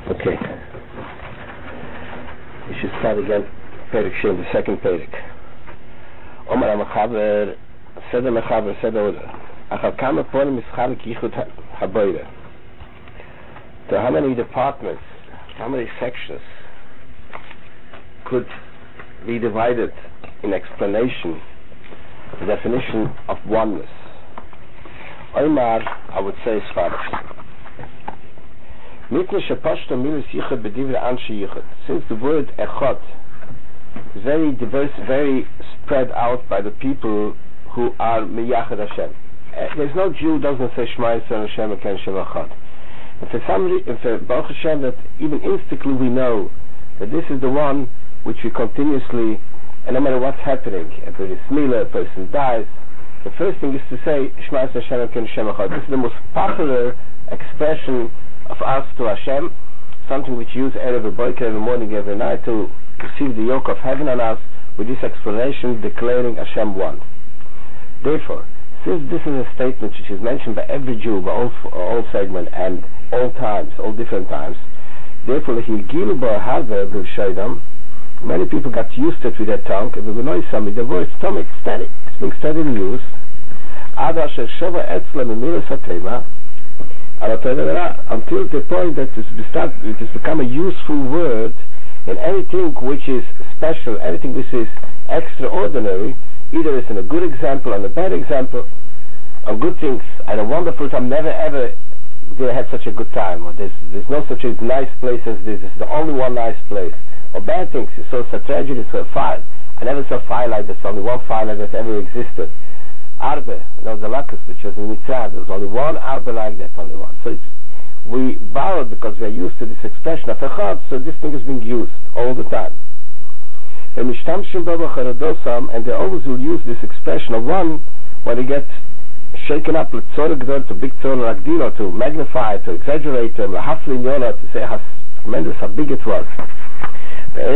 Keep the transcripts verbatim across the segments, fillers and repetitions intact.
Okay. We should start again. Perik Shem, the second Perik. Omar HaMachaber, Seder Mechaber, Seder Order. Achal Kama Ponim Mischalik Yichud HaBoire. So how many departments, how many sections could be divided in explanation, the definition of oneness? Omar, I would say as follows. Since the word Echad is very diverse, very spread out by the people who are Meyachad Hashem. Uh, there's no Jew who doesn't say Shema Yisrael Hashem Eken Shem Echad. And for some reason, for Baruch Hashem, that even instinctively we know that this is the one which we continuously, and no matter what's happening, if there is Mila, a person dies, the first thing is to say Shema Yisrael Hashem Eken Shem Echad. This is the most popular expression of us to Hashem, something which you use every boiker, every morning, every night to receive the yoke of heaven on us, with this explanation declaring Hashem one. Therefore, since this is a statement which is mentioned by every Jew, by all, all segment and all times, all different times, therefore many people got used to it with their tongue, and we know some the word stomach steady, it's being steadily used. Until the point that it has become a useful word in anything which is special, anything which is extraordinary, either it's in a good example and a bad example. On good things, I had a wonderful time, never ever did I have such a good time, or there's, there's no such a nice place as this, it's the only one nice place. Or bad things, you saw such tragedy, it's a fire. I never saw fire like this, only one fire like that ever existed. Arbe, you know, the Lakus, which was in Mitzrayim, there was only one Arbe like that, only one. So it's, we borrowed because we are used to this expression of Echad, so this thing is being used all the time. And they always will use this expression of one when they get shaken up, to big tzor, to magnify, to exaggerate, to say how tremendous, how big it was. But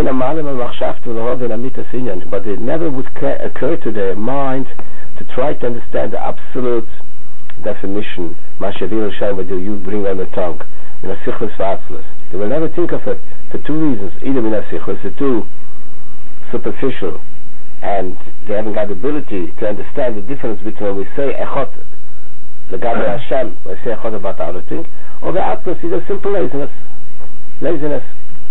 it never would occur to their mind to try to understand the absolute definition, Mashavir Hashem, what you bring on the tongue, in a Sichlis V'Atzlus. They will never think of it for two reasons. Either in a Sichlis, they're too superficial, and they haven't got the ability to understand the difference between when we say Echad, L'Gabe Hashem, when we say Echad about the other thing, or the Atzlus is a simple laziness. Laziness.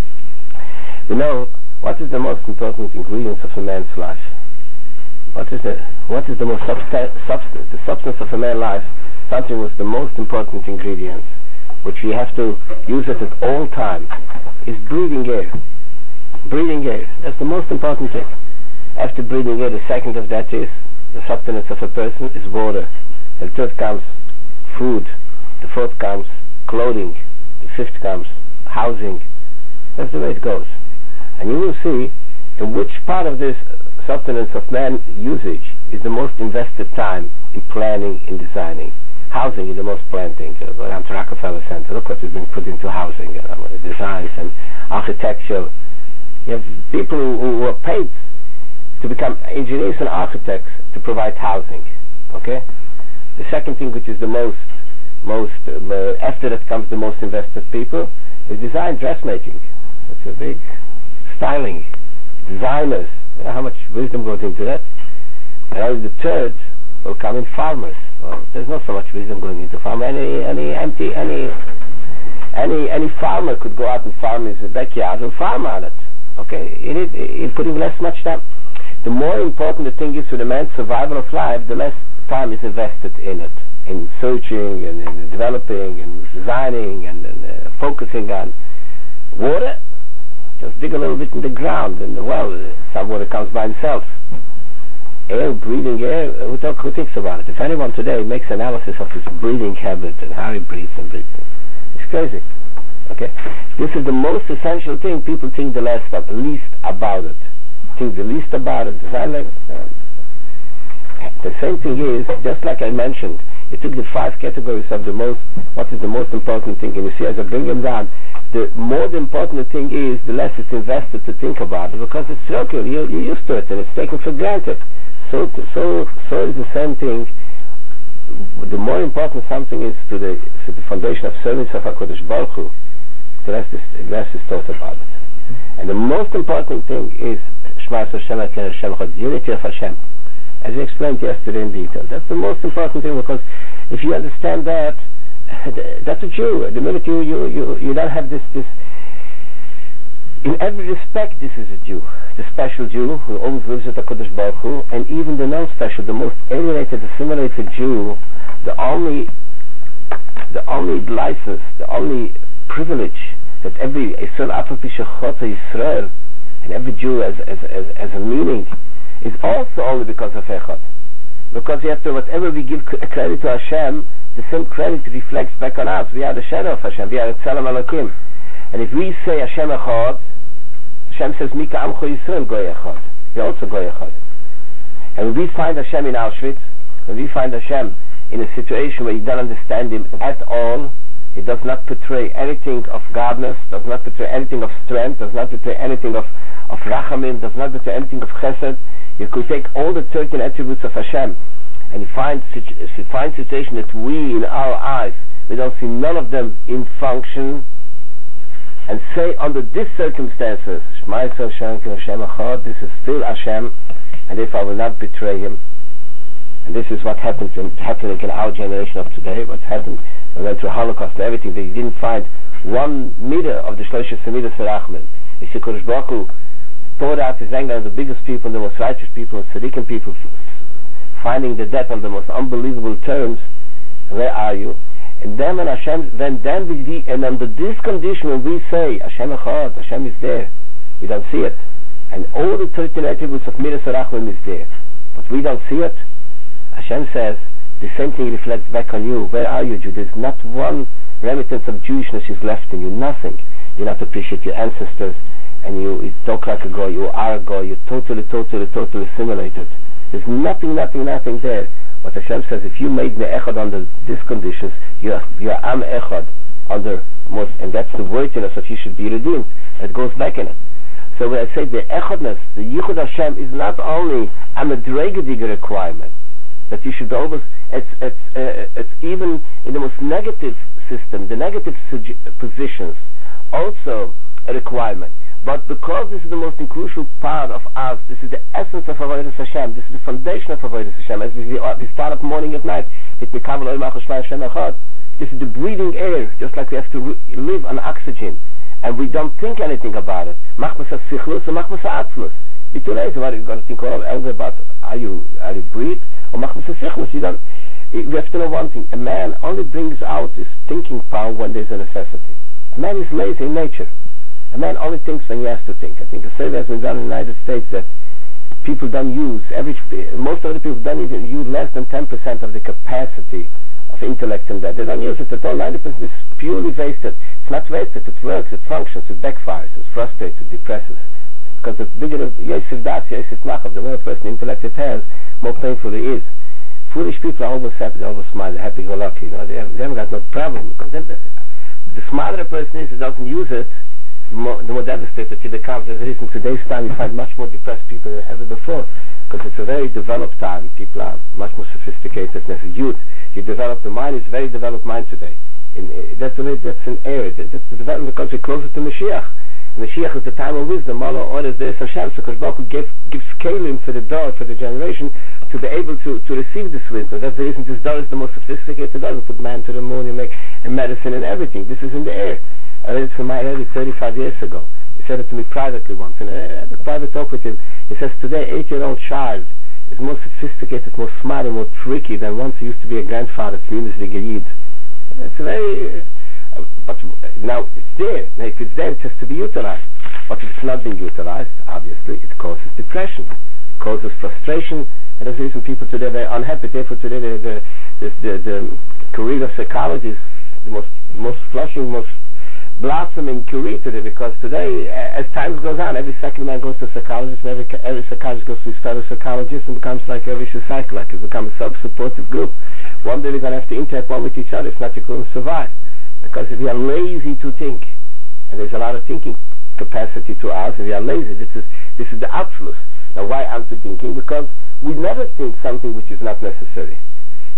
You know, what is the most important ingredients of a man's life? What is the what is the most substa- substance? The substance of a man's life, something was the most important ingredient, which we have to use it at all time, is breathing air. Breathing air. That's the most important thing. After breathing air, the second of that is the substance of a person is water. The third comes food. The fourth comes clothing. The fifth comes housing. That's the way it goes. And you will see in which part of this substance of man usage is the most invested time in planning, in designing. Housing is the most planned thing. Around the Rockefeller Center, look what has been put into housing, you know, designs and architecture. You have people who, who are paid to become engineers and architects to provide housing. Okay. The second thing, which is the most, most uh, after that comes the most invested people, is design, dressmaking. It's a big styling, designers. You know how much wisdom goes into that? And only the third will come in farmers. Well, there's not so much wisdom going into farm. Any any empty any any any farmer could go out and farm his backyard and farm on it. Okay, in it in putting less much time. The more important the thing is for the man's survival of life, the less time is invested in it, in searching and in developing and designing and, and uh, focusing on water. Just dig a little bit in the ground, and well, some water comes by himself. Air, breathing air, who, talk, who thinks about it? If anyone today makes analysis of his breathing habit and how he breathes and breathes, it's crazy. Okay, this is the most essential thing. People think the less of, least about it. Think the least about it. Design like, uh, the same thing is, just like I mentioned, you took the five categories of the most, what is the most important thing, and you see as I bring them down, the more the important thing is, the less it's invested to think about it, because it's circular, you're, you're used to it, and it's taken for granted. So, to, so, so is the same thing. The more important something is to the, to the foundation of service of HaKadosh Baruch Hu, The rest is, the rest is thought about it. And the most important thing is Shema Yisrael Hashem Elokeinu Hashem Echad, unity of Hashem, as we explained yesterday in detail. That's the most important thing, because if you understand that, that's a Jew. The minute you you you, you don't have this this. In every respect, this is a Jew, the special Jew who always lives with the Kodesh Baruch Hu, and even the non-special, the most alienated, assimilated Jew, the only, the only license, the only privilege that every Yisrael Afal Pi Shechotah Yisrael, and every Jew as as as, as a meaning, is also only because of Echad. Because you have to, whatever we give credit to Hashem, the same credit reflects back on us. We are the shadow of Hashem. We are Tzelem Elokim. And if we say Hashem Echad, Hashem says, Mika Amcho Yisrael Goy Echad. We also Goy Echad. And when we find Hashem in Auschwitz, when we find Hashem in a situation where you don't understand Him at all, He does not portray anything of godness, does not portray anything of strength, does not portray anything of, of Rachamim, does not portray anything of Chesed. You could take all the thirteen attributes of Hashem, and you find, you find situation that we, in our eyes, we don't see none of them in function, and say under these circumstances, Shema Yisrael Hashem Echad, this is still Hashem, and if I will not betray Him. And this is what happened in, happening in our generation of today. What happened, we went through Holocaust and everything, they didn't find one meter of the Shlosheh Semidas Serachman. It's the Kodesh Baruch Hu poured out His anger on the biggest people, the most righteous people, and tzaddikim people, finding the death on the most unbelievable terms. Where are you? And then when Hashem, then then we de- and under this condition, when we say Hashem Echad, Hashem is there, we don't see it, and all the thirteen attributes of Midas Rachman is there, but we don't see it. Hashem says the same thing reflects back on you. Where are you, Jew? There's not one remittance of Jewishness is left in you. Nothing. You not appreciate your ancestors, and you, you talk like a goy. You are a goy. You're totally, totally, totally assimilated. There's nothing, nothing, nothing there. What Hashem says, if you made me echad under these conditions, you are, you are am echad under most, and that's the worthiness that you should be redeemed. It goes back in it. So when I say the echadness, the yichud Hashem is not only a madregedig requirement that you should always. It's it's uh, it's even in the most negative system, the negative suge- positions, also a requirement. But because this is the most crucial part of us, this is the essence of Avodas Hashem, this is the foundation of Avodas Hashem, as we, we start up morning at night, this is the breathing air, just like we have to re- live on oxygen, and we don't think anything about it. Machmas ha-sichlus and machmas ha-atzlus. You're too lazy, what are you going to think all about? Are you, are you breathe? Or machmas ha-sichlus? You don't, we have to know one thing, a man only brings out his thinking power when there's a necessity. A man is lazy in nature. A man only thinks when he has to think. I think a survey has been done in the United States that people don't use, average, most of the people don't even use less than ten percent of the capacity of intellect and that. They don't use it at all. ninety percent is purely wasted. It's not wasted, it works, it functions, it backfires, it frustrates, it depresses. Because the bigger the Yosef Das, Yosef Machav, the more person intellect it has, more painful it is. Foolish people are always happy, they always smile, they're happy-go-lucky. You know, they, have, they haven't got no problem. Because then the, the smarter a person is who doesn't use it, More, the more devastated he becomes. As it is in today's time, you find much more depressed people than ever before, because it's a very developed time. People are much more sophisticated than as a youth. You develop the mind, it's a very developed mind today. In, uh, that's a that's an area. That's the development because we're closer to Mashiach. Mashiach is the time of wisdom. Allah orders this Hashem, so because Baruch gives gives scaling for the door, for the generation, to be able to, to receive this wisdom. That's the reason this door is the most sophisticated door. You put man to the moon, you make and medicine and everything. This is in the air. I read it from my already thirty-five years ago. He said it to me privately once, and I had a private talk with him. He says, today, eight-year-old child is more sophisticated, more smart, and more tricky than once he used to be a grandfather to Mimis the Geyid. It's very... Uh, but now, it's there. Now, if it's there, it has to be utilized. But if it's not being utilized, obviously, it causes depression, causes frustration, and that's the reason people today are very unhappy. Therefore, today, the, the, the, the, the career of psychology is the most, most flushing, most blossoming career today, because today, as time goes on, every second man goes to a psychologist, and every, every psychologist goes to his fellow psychologist, and becomes like a vicious cycle, like it's become a self-supportive group. One day we're going to have to interact one with each other, if not you couldn't survive. Because if we are lazy to think, and there's a lot of thinking capacity to us, and we are lazy, this is this is the absolute. Now why aren't we thinking? Because we never think something which is not necessary.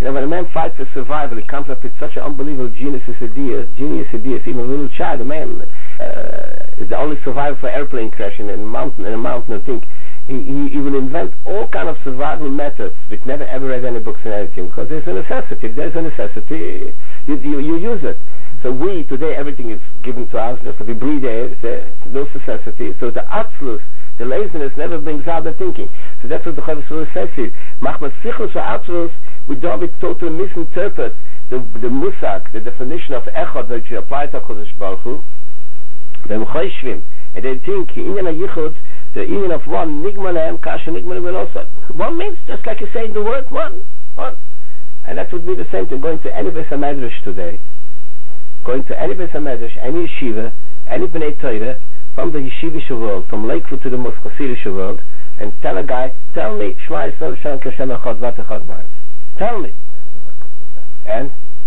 You know, when a man fights for survival, he comes up with such an unbelievable genius idea, genius ideas. Even a little child, a man uh, is the only survivor for airplane crashing in a mountain, in a mountain. I think he, he, he will invent all kind of survival methods, but never ever read any books or anything, because there's a necessity. If there's a necessity, you, you, you use it. So we today, everything is given to us. Just we breathe air. There's no necessity. So the atzlus, the laziness, never brings out the thinking. So that's what the Chavis says here. Machmas sichlus v'atzlus. We don't totally misinterpret the the musag, the definition of echad that you apply to Kodesh Baruch Hu. Them choshvim, and they think inyan hayichud, the inyan of one nigma lehem kasha nigma lehem. One means just like you say the word one, one, and that would be the same thing. Going to any Beis HaMedrash today, going to any Beis HaMedrash, any yeshiva, any Bnei Torah, from the yeshivish world, from Lakewood to the most chassidish world, and tell a guy, tell me Shema Yisrael Shem Kashem Echad Vat Echad Ma'aretz. Tell me. And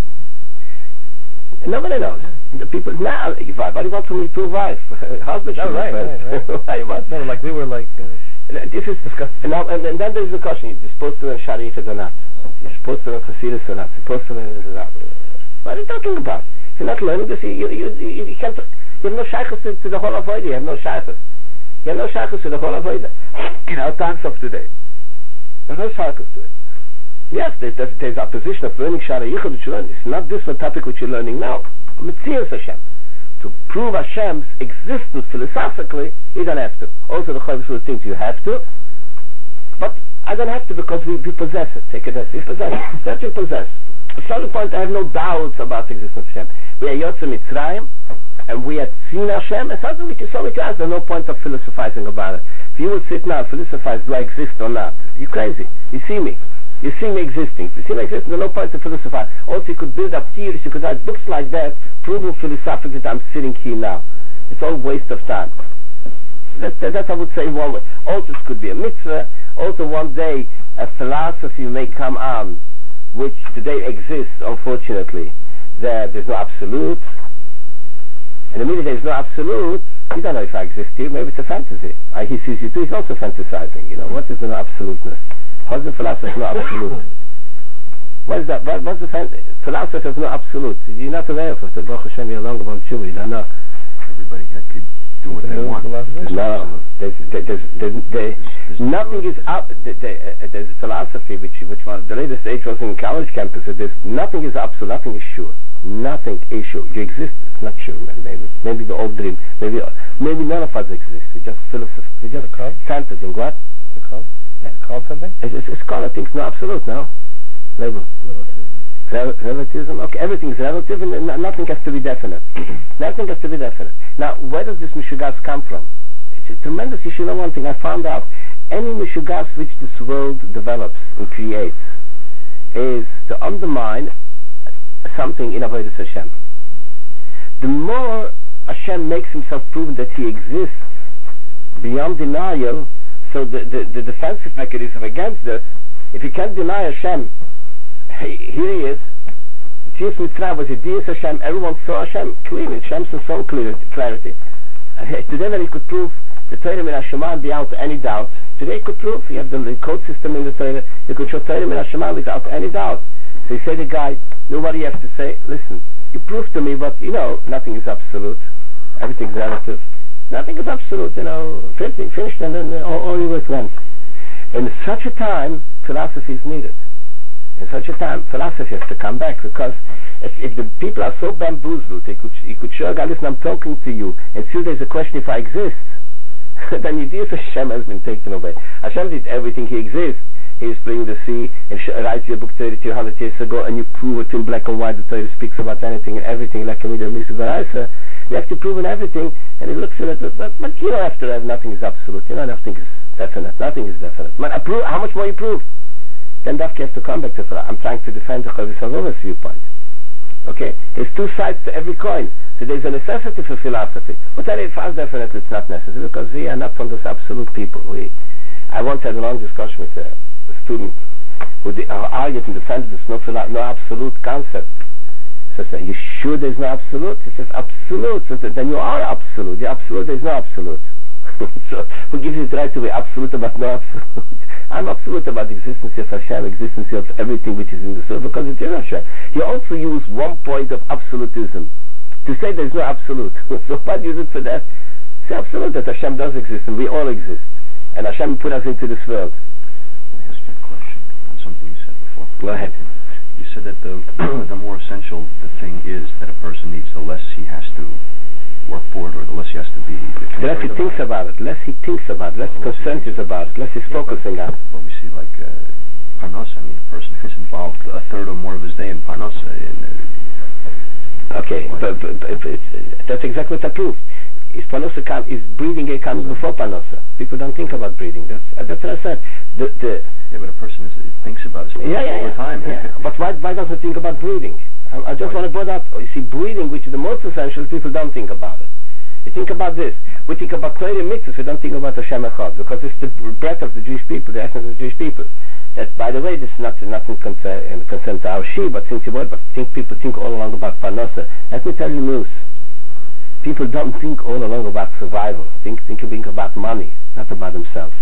nobody knows. The people now. Why do you want from me to wife? Husband should no, right, right, right. Why you want? No, like we were like. Uh, this is disgusting. And, now, and, and then there is the question: you're supposed to learn Sharif or not? You're supposed to learn Chassidus or not? You're supposed to learn this or that? What are you talking about? If you're not learning this, you you you, you, you can't. You have no shaykhus to, to the whole avodah. You have no shaykhus. You have no shaykhus to the whole avodah. In our times of today, there's no shaykhus to it. Yes, there's, there's, there's opposition of learning Shara Yichud which you learn. It's not this the topic which you're learning now. Metzius Hashem. To prove Hashem's existence philosophically, you don't have to. Also the Chavis thinks you have to, but I don't have to because we, we possess it. Take it as we possess it. That's what we possess. At some point I have no doubts about the existence of Hashem. We are Yotze Mitzrayim, and we had seen Hashem, and something which is so much as there's no point of philosophizing about it. If you would sit now and philosophize, do I exist or not? You're crazy. You see me. You see me existing. You see me existing, there's no point to philosophize. Also, you could build up theories, you could write books like that, proving philosophically that I'm sitting here now. It's all waste of time. That, that, that I would say one way. Also, it could be a mitzvah. Also, one day, a philosophy may come on, which today exists, unfortunately, that there's no absolute. And the minute there's no absolute, you don't know if I exist here, maybe it's a fantasy. I, he sees you too, he's also fantasizing. You know, what is the no absoluteness? How's the philosophy of no absolute? What is that? What, what's the fan- philosophy of no absolute? You're not aware of it. The Baruch Hashem, you're long about Tshuva. You don't know. Everybody could do what they want. No, there's, there's, there's, there's, there's nothing is up. There, there, uh, there's a philosophy which, which was the latest age was in college campus. There's nothing is absolute. Nothing is sure. Nothing is sure. You exist. It's not sure. Maybe, maybe the old dream. Maybe, maybe none of us exist. It's just philosophy. It's just fantasy. What? The call? Yeah. Called something? It's, it's, it's called, I think, no absolute, no? Level. Rel- relativism. Okay, everything is relative and n- nothing has to be definite. Nothing has to be definite. Now, where does this Mishugas come from? It's a tremendous issue. You know one thing, I found out any Mishugas which this world develops and creates is to undermine something in Avodas Hashem. The more Hashem makes himself proven that he exists beyond denial, so the, the, the defensive mechanism against this, if you can't deny Hashem, hey, here he is. Chief Mitzrayim was a deus Hashem. Everyone saw Hashem clearly. Hashem's so clear clarity. Uh, today, when he could prove the Torah min Hashemayim beyond any doubt, today he could prove. You have the, the code system in the Torah. You could show Torah min Hashemayim without any doubt. So you say to the guy, nobody has to say, listen, you proved to me, but you know, nothing is absolute. Everything's relative. Nothing is absolute, you know, finished, finished and then all, all your work went. In such a time, philosophy is needed. In such a time, philosophy has to come back, because if, if the people are so bamboozled, they could, you could show a guy, listen, I'm talking to you, and still there's a question if I exist, then the idea of Hashem has been taken away. Hashem did everything, he exists. He is playing the sea, and sh- writes your book thirty to one hundred years ago, and you prove it in black and white, the Torah speaks about anything and everything, like a middle Misa Baraisa. You have to prove in everything, and he looks at it, but, but you don't have to have, nothing is absolute, you know, nothing is definite, nothing is definite. Man, I prove, how much more you prove? Then Dafki has to come back to Philosophy. I'm trying to defend the Chavis HaLovas viewpoint. Okay? There's two sides to every coin. So there's a necessity for philosophy. But then for us, definitely it's not necessary, because we are not from those absolute people. We, I once had a long discussion with a, a student who de- uh, argued and defended this no, philo- no absolute concept. So I said, you sure there's no absolute? He says, absolute. So then you are absolute. You're absolute, there's no absolute. So who gives you the right to be absolute about no absolute? I'm absolute about the existence of Hashem, existence of everything which is in this world, because it is Hashem. You also use one point of absolutism to say there's no absolute. So why use it for that? It's absolute that Hashem does exist and we all exist. And Hashem put us into this world. Let me ask you a question on something you said before. Go ahead. You said that the the more essential the thing is that a person needs, the less he has to work for it, or the less he has to be. The less he thinks about it, less he thinks about it, less well, concerned is about it, less he's yeah, focusing but, on it. But we see like uh, Parnasa, I mean, a person is involved a third or more of his day in Parnasa. In, uh, okay, but, but, but, but it's, uh, that's exactly what's approved. Is Parnasa come, is breathing a coming before Parnasa? People don't think about breathing. That's uh, that's what I said. The, the yeah, but a person is, thinks about it yeah, yeah, all yeah. the time. Yeah. But why why doesn't he think about breathing? I, I just want to put that. You see, breathing, which is the most essential, people don't think about it. We think about this. We think about Torah mitzvahs. We don't think about Hashem Echad, because it's the breath of the Jewish people, the essence of the Jewish people. That, by the way, this is not nothing concern, uh, concern to our Shi, but since you word, but think people think all along about Parnasa. Let me tell you news. People don't think all along about survival. Think think, think about money, not about themselves.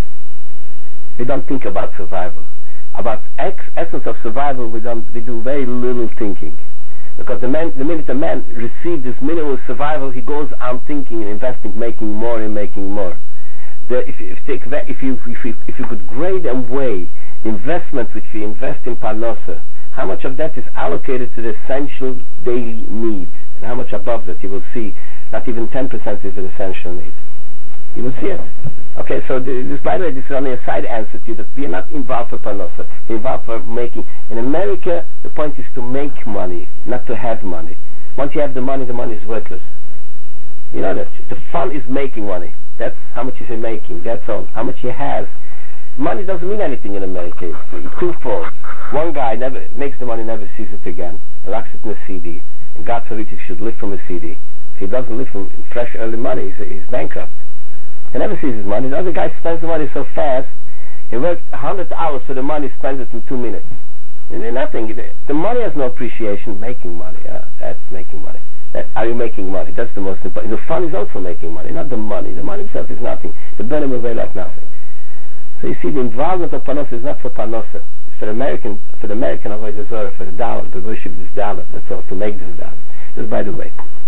We don't think about survival. About ex- essence of survival, we don't. We do very little thinking. Because the, man, the minute a man receives this minimum survival, he goes on thinking and investing, making more and making more. The, if, if, take, if, you, if, you, if you could grade and weigh the investments which we invest in Parnasa, how much of that is allocated to the essential daily need, and how much above that you will see not even ten percent is an essential need. You will see it. Okay, so this, by the way, this is only a side answer to you, that we are not involved for Parnasa. We're involved for making. In America, the point is to make money, not to have money. Once you have the money, the money is worthless. You know that. The fun is making money. That's how much is he making. That's all. How much he has. Money doesn't mean anything in America. It's two folds. One guy never makes the money, never sees it again, locks it in a C D. And God forbid he should live from a C D. If he doesn't live from fresh early money, he's, he's bankrupt. He never sees his money. The other guy spends the money so fast, he works one hundred hours for the money, spends it in two minutes. And nothing. The money has no appreciation. Making money. Uh, that's making money. That, are you making money? That's the most important. The fun is also making money, not the money. The money itself is nothing. The benefit will like nothing. So you see, the involvement of Parnasa is not for Parnasa. It's for American, for the American Avodah Zarah, for the dollar, to worship this dollar. That's all, to make this dollar. Just by the way.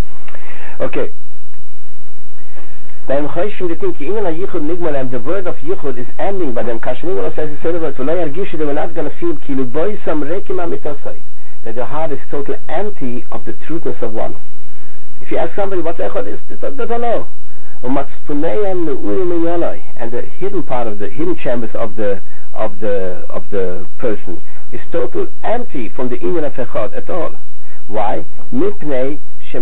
Okay. Beim Choshim, they think, even a Yichud Nigmalam, the word of Yichud is ending, but then Kashmir says, they were not going to feel that the heart is totally empty of the truthness of one. If you ask somebody what Echad is, they don't know. And the hidden part of the hidden chambers of the of the of the person is totally empty from the inyan of Echad at all. Why? Mipnei. They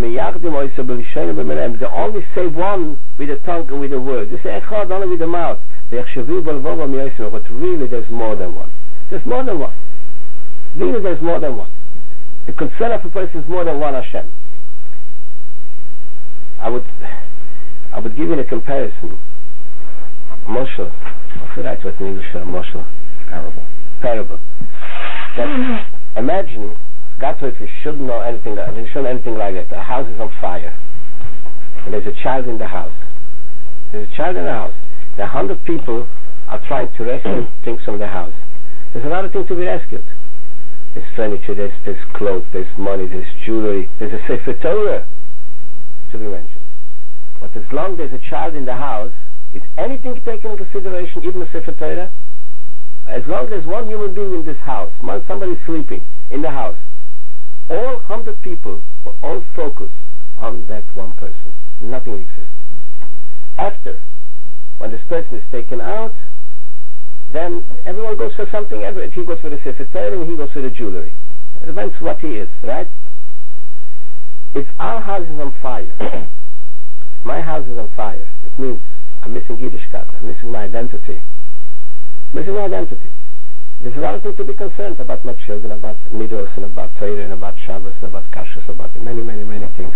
only say one with the tongue and with the word. They say Echad only with the mouth. But really there's more than one. There's more than one. Really there's more than one. The concern of a person is more than one Hashem. I would I would give you a comparison. Moshe. What's the right word in English for Moshe? Parable. Parable. That, imagine God said we shouldn't know anything like, we shouldn't know anything like that. The house is on fire. And there's a child in the house. There's a child in the house. There are hundred people are trying to rescue things from the house. There's a lot of things to be rescued. There's furniture, there's, there's clothes, there's money, there's jewelry, there's a Sefer Torah to be mentioned. But as long as there's a child in the house, is anything taken into consideration, even the Sefer Torah? As long as there's one human being in this house, somebody is sleeping in the house, all hundred people will all focus on that one person. Nothing exists. After, when this person is taken out, then everyone goes for something. Every, he goes for the Sefer Torah and he goes for the jewelry. It depends what he is, right? If our house is on fire, my house is on fire, it means I'm missing Yiddishkeit, I'm missing my identity. Missing my identity. There's a lot of things to be concerned about my children, about Midos, and about Torah, and about Shabbos, and about Kashrus, about many, many, many things.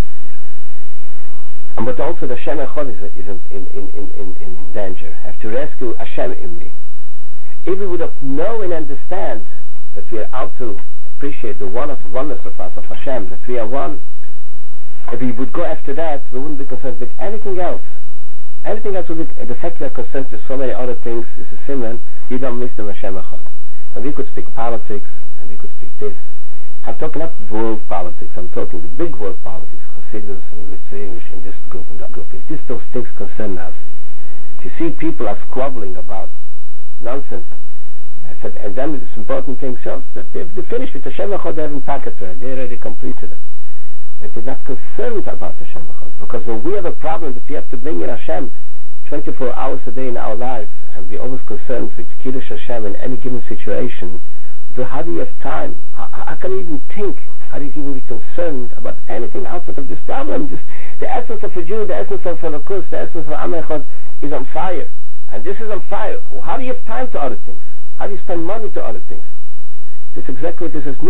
And but also the Hashem Echad is, is in, in, in, in, in danger. I have to rescue Hashem in me. If we would have know and understand that we are out to appreciate the one of oneness of us, of Hashem, that we are one, if we would go after that, we wouldn't be concerned with anything else. Everything else will be, the fact we are concerned with so many other things is a simon, you don't miss the Hashem Echad. And we could speak politics, and we could speak this. I'm talking not world politics, I'm talking the big world politics, Chassidus and Litvish and this group and that group. If this, those things concern us, if you see people are squabbling about nonsense, I said, and then this important thing, so that they've they finished with Hashem Echad, they haven't packed it, they already completed it. But they're not concerned about Hashem Echad, because when we have a problem that we have to bring in Hashem twenty-four hours a day in our life, and we're always concerned with Kiddush Hashem in any given situation, so how do you have time? How, how can you even think? How do you even be concerned about anything outside of this problem? Just the essence of a Jew, the essence of a Lakus, the essence of Am Echad is on fire. And this is on fire. How do you have time to other things? How do you spend money to other things? This is exactly what this is.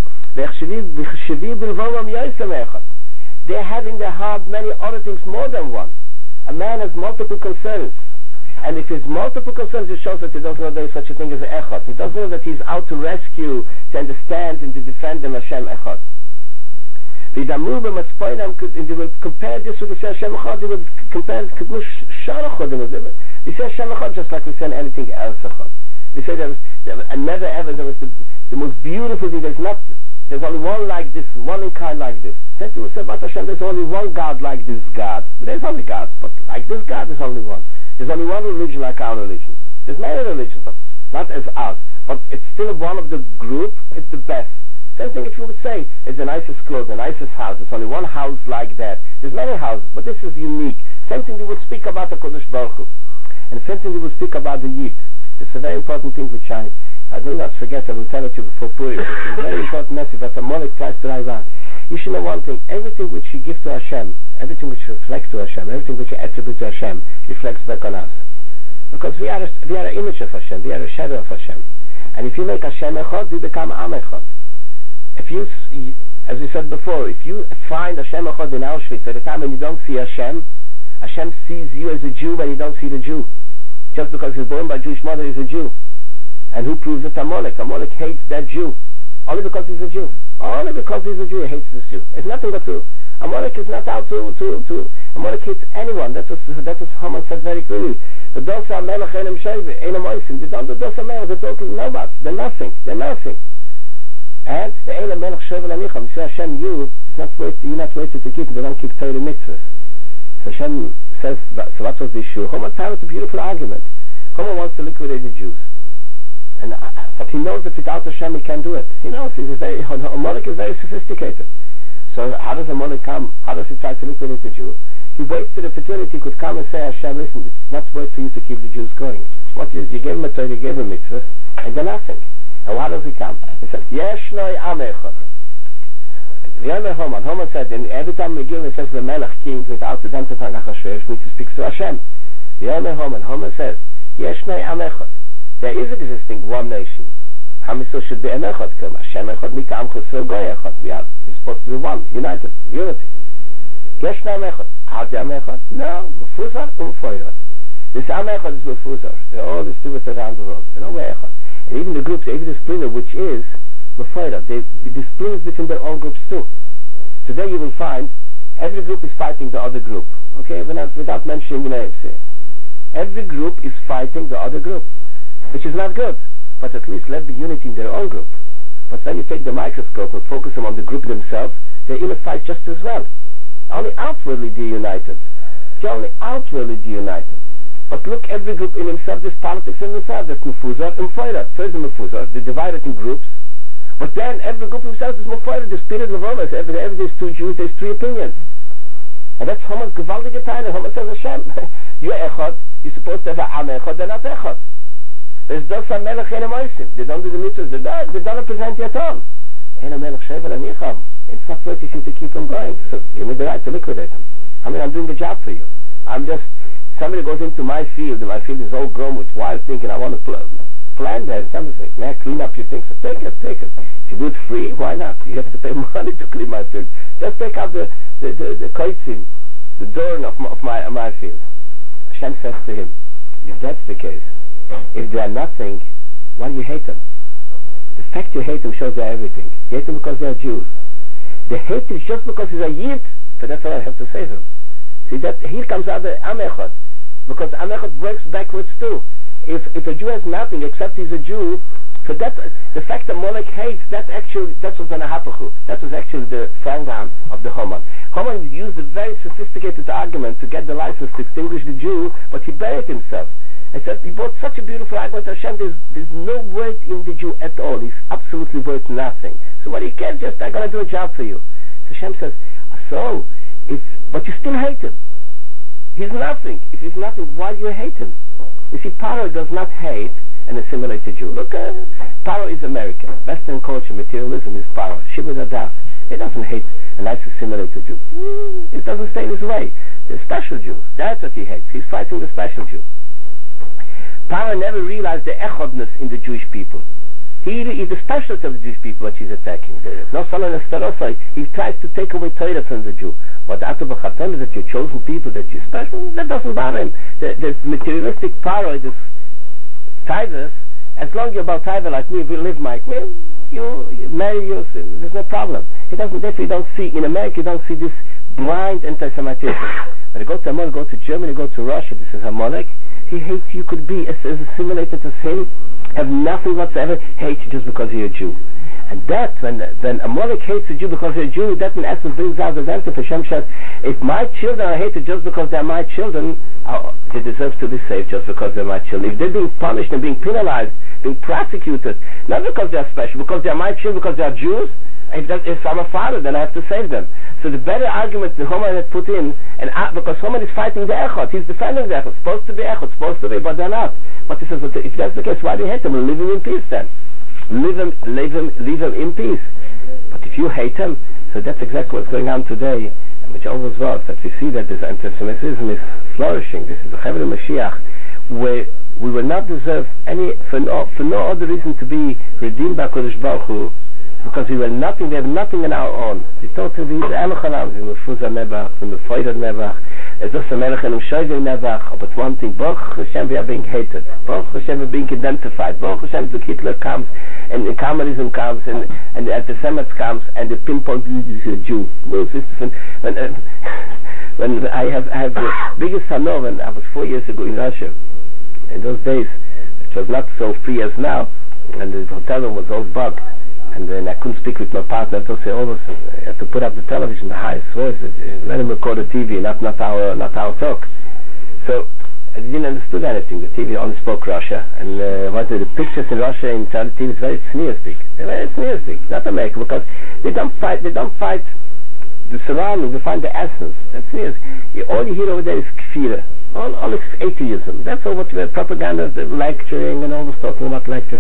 They're having their heart many other things more than one. A man has multiple concerns. And if he has multiple concerns, it shows that he doesn't know there is such a thing as an Echad. He doesn't know that he's out to rescue, to understand, and to defend the Hashem Echad. And they will compare this with the Hashem Echad. They will compare it to Sharachodim. We say Hashem Echad just like we say anything else Echad. We say there was, and never ever there was the, the most beautiful thing. There's not, there's only one like this, one in kind like this. Said to us about Hashem, there's only one God like this God. But there's only gods, but like this God, there's only one. There's only one religion like our religion. There's many religions, but not as ours. But it's still one of the group. It's the best. Same thing if you would say it's the nicest clothes, the nicest house. It's only one house like that. There's many houses, but this is unique. Same thing we would speak about the Kodesh Baruch Hu. And same thing we would speak about the Yid. It's a very important thing which I, I do not forget. I will tell it to you before Purim. It's a very important message that the Molech tries to write down. You should know one thing. Everything which you give to Hashem, everything which reflects to Hashem, everything which you attribute to Hashem, reflects back on us. Because we are a, we are an image of Hashem, we are a shadow of Hashem. And if you make Hashem Echad, you become Am Echad. If you, as we said before, if you find Hashem Echad in Auschwitz at a time when you don't see Hashem, Hashem sees you as a Jew when you don't see the Jew. Just because he's born by a Jewish mother, he's a Jew. And who proves it? Amalek. Amalek hates that Jew. Only because he's a Jew. Only because he's a Jew, he hates this Jew. It's nothing but to... Amalek is not out to... to, to Amalek hates anyone. That's what, that's what Haman said very clearly. The Dosa Melech Einem Sheve, Einem Oisim. They don't do Dosa Melech, they're totally nobody. They're nothing. They're nothing. And the Einem Melech Sheve Lanicham. You say Hashem, you, it's not wait, you're not waited to keep. They don't keep Torah mitzvahs. So Hashem says, so what was the issue? Haman found a beautiful argument. Haman wants to liquidate the Jews. And, uh, but he knows that without Hashem he can't do it. He knows. He's very, Amalek is very sophisticated. So how does Amalek come? How does he try to liquidate the Jew? He waits till the opportunity. He could come and say, Hashem, listen, it's not worth for you to keep the Jews going. What is, you gave him a Torah, you gave him mitzvahs, and they're nothing. And how does he come? He says, Yeshnoi Am Echad. V'yomer Haman. Haman said, and every time we give him, it says, the Melech king without identifying Achashverosh, means he speaks to Hashem. V'yomer Haman. Haman says, Yeshnoi Am Echad. There is existing one nation. Hamiso should be an Echad. Hashem Echad, Mika Am Chosel Goy Echad. We are supposed to be one, united, unity. Yeshna Am Echad. How do Am Echad? No, Mefuzar Umfoyrat. This Am Echad is Mefuzar. They're all distributed around the world. They're all Echad. And even the groups, even the splinter, which is Mefuzar, they the splinters between their own groups too. Today you will find every group is fighting the other group. Okay, without, without mentioning names here. Every group is fighting the other group, which is not good. But at least let the unity in their own group. But when you take the microscope and focus them on the group themselves, they're in a fight just as well. Only outwardly they're united. They're only outwardly they're united. But look, every group in himself, there's politics in themselves. There's Mefuzar and Mefuyrat. First the Mefuzar, they're divided in groups. But then every group himself is Mefuyrat. The spirit of Romas. Every, every there's two Jews, there's three opinions. And that's Haman's gewaltige Teil. Haman says, Hashem, you're Echad, you're supposed to have Am Echad, they're not Echad. There's Dosa Melech Einem Oisim. They don't do the mitzvahs. They don't, they don't represent you at all. Einem Melech Sheve Lanicham. It's not worth it for you to keep them going. So give me the right to liquidate them. I mean, I'm doing a job for you. I'm just, somebody goes into my field, and my field is all grown with wild thinking, I want to pl- plant that. Somebody says, man, clean up your things. So take it, take it. If you do it free, why not? You have to pay money to clean my field. Just take out the, the, the, the koitzim, the door of my, of my, of my field. Hashem says to him, if that's the case, if they are nothing, why do you hate them? The fact you hate them shows they're everything. You hate them because they are Jews. The hate is just because he's a Yid, but that's all I have to say to him. See, that here comes out the Am Echad. because the Am Echad works backwards too. If if a Jew has nothing except he's a Jew, for that the fact that Molech hates, that actually that was an ahapachu. That was actually the frown of the Haman. Haman used a very sophisticated argument to get the license to extinguish the Jew, but he buried himself. I said he brought such a beautiful argument. Hashem, there's there's no worth in the Jew at all. He's absolutely worth nothing. So what he cares? Just I'm gonna do a job for you. So Hashem says, so if but you still hate him. He's nothing. If he's nothing, why do you hate him? You see, Paro does not hate an assimilated Jew. Look, uh, Paro is American. Western culture, materialism is Paro. Shibud Adas. He doesn't hate a nice assimilated Jew. Mm, it doesn't stay in his way. The special Jew, that's what he hates. He's fighting the special Jew. Paro never realized the echadness in the Jewish people. He is the specialist of the Jewish people that he's attacking. There is no Salah Nestarosai. He tries to take away Torah from the Jew. But the Atu B'Chatam is that you're chosen people, that you're special, that doesn't bother him. The, the materialistic Paro, this Tivus, as long as you're about Tivus like me, we live like me, you, you marry you, there's no problem. He doesn't, therefore you don't see, in America you don't see this blind anti-Semitism. When you go to Amalek, go to Germany, go to Russia, this is Amalek, he hates you could be as, as assimilated as him, have nothing whatsoever, hate you just because you're a Jew. And that, when when Amalek hates a Jew because they're a Jew, that in essence brings out the answer for Shem says, if my children are hated just because they're my children, oh, they deserve to be saved just because they're my children. If they're being punished and being penalized, being prosecuted, not because they're special, because they're my children, because they're Jews, if, that, if I'm a father, then I have to save them. So the better argument the Haman had put in, and uh, because Haman is fighting the Echad, he's defending the Echad, supposed to be Echad, supposed to be, but they're not. But he says, if that's the case, why do you hate them? Leave him in peace then. Leave him, leave him, leave him in peace. But if you hate him, so that's exactly what's going on today, which always was, that we see that this anti-Semitism is flourishing. This is the Chevra Mashiach, where we will not deserve any, for no, for no other reason to be redeemed by Kodesh Baruch Hu, because we were nothing, we have nothing in our own. We thought we the Elchalam, we were Fuzah Nebach, we were Feider Nebach, as those American and Shoider Nebach, but one thing, Baruch Hashem, we are being hated. Baruch Hashem, we are being identified. Baruch Hashem, the Hitler comes, and the communism comes, and, and the anti-Semites comes, and the pinpoint is a Jew. When, uh, when I have, I have the biggest honor, when I was four years ago in Russia, in those days, it was not so free as now, and the hotel room was all bugged. And then I couldn't speak with my partner. I say, always I had to put up the television, the highest voice. Let him record the T V, not not our not our talk. So I didn't understand anything. The T V only spoke Russia, and uh, what the pictures in Russia in the T V is very sneeristic. They're very sneeristic, not American, because they don't fight. They don't fight the surroundings. They find the essence. That's sneeristic. All you hear over there is kfira. All, all is atheism. That's all what we have, propaganda, the lecturing, and all this talking about lectures.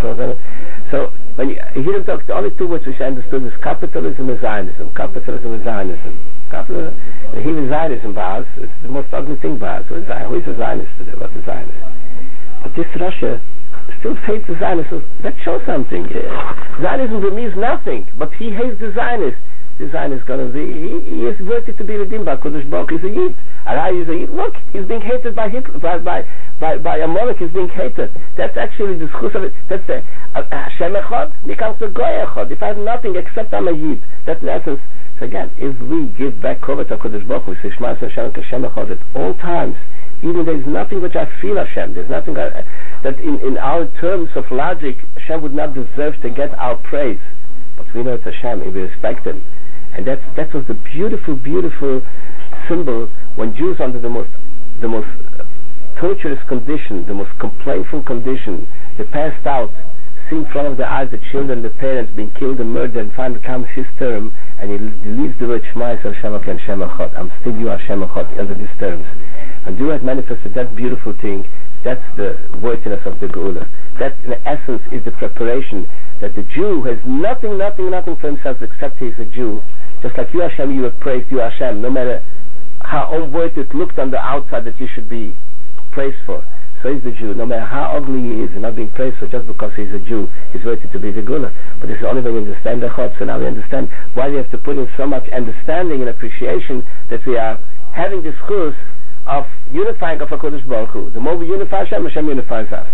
So when you, you hear them talk, the only two words which I understood is capitalism and Zionism. Capitalism and Zionism. Capitalism, and even Zionism, Baz, is the most ugly thing, Baz. Who is a Zionist today? What's a Zionist? But this Russia still hates the Zionists. That shows something. Uh, Zionism for me is nothing, but he hates the Zionists. The Zionist is going to be, he, he is worthy to be redeemed by Kodesh Baruch. He's a Yid. Arai is a Yid. Look, he's being hated by Hitler, by, by, by, by Amalek, he's being hated. That's actually the schus of it. That's the Hashem Echad, becomes the Goy Echad. If I have nothing except I'm a Yid, that's in essence. So again, if we give back cover to Kodesh Baruch, we say Shema Hashem Hashem Echad at all times, even there is nothing which I feel Hashem, there's nothing I, that in, in our terms of logic, Hashem would not deserve to get our praise. But we know it's Hashem and we respect Him. And that's, that was the beautiful, beautiful symbol when Jews under the most the most torturous condition, the most complainful condition, they passed out, see in front of their eyes the children, the parents being killed and murdered, and finally comes his term, and he leaves the word Shema Yisrael Hashem Echad Hashem Echad. I'm still you Hashem Echad under these terms. And Jew had manifested that beautiful thing. That's the worthiness of the Geula. That in essence is the preparation that the Jew has nothing, nothing, nothing for himself except he is a Jew. Just like you Hashem, you have praised you Hashem, no matter how unworthy it looked on the outside that you should be praised for. So is the Jew, no matter how ugly he is and not being praised for just because he's a Jew, he's worthy to be the Geula. But this is only when we understand the Chod. So now we understand why we have to put in so much understanding and appreciation that we are having this chus of unifying of HaKadosh Baruch Hu. The more we unify Hashem, Hashem unifies us.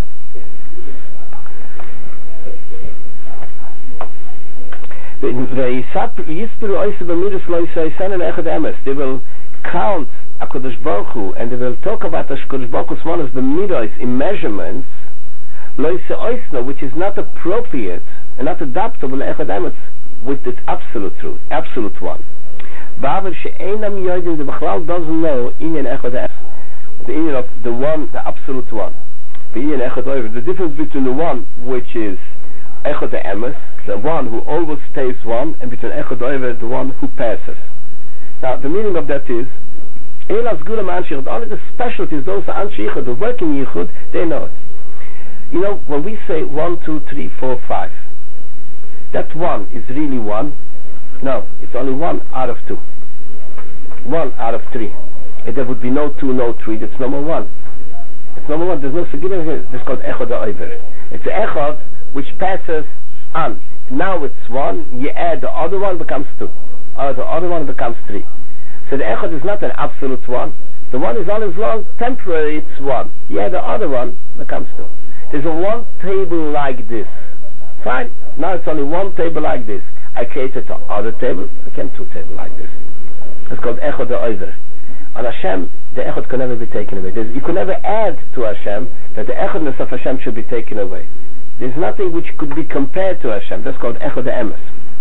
They will count HaKadosh Baruch Hu, and they will talk about the HaKadosh Baruch Hu's one as the midos in measurements, loise oisno, which is not appropriate and not adaptable Echad Emes with its absolute truth, absolute one. Ba'avar she'enam yodim, the Bechlal doesn't know Inyan Echad Emes, the Inyan of the one, the absolute one. The Inyan Echad Oiver, the difference between the one which is Echad Emes, the one who always stays one, and between Echad Oiver, the one who passes. Now, the meaning of that is, Eilas Gula Ma'an only the specialties, those are Anshe Yichud, the working Yichud, they know it. You know, when we say one, two, three, four, five, that one is really one? No, it's only one out of two. One out of three. And there would be no two, no three, that's number one. It's number one, there's no significance, it's called Echad Oiver. It's Echad which passes on. Now it's one, you add the other one, becomes two. Or the other one becomes three. So the Echad is not an absolute one. The one is always long, temporary, it's one. Yeah, the other one becomes two. There's a one table like this. Fine. Now it's only one table like this. I created the other table, I can two tables like this. It's called Echad Oiver. On Hashem, the Echad can never be taken away. There's, you can never add to Hashem that the Echadness of Hashem should be taken away. There's nothing which could be compared to Hashem. That's called Echad Emes.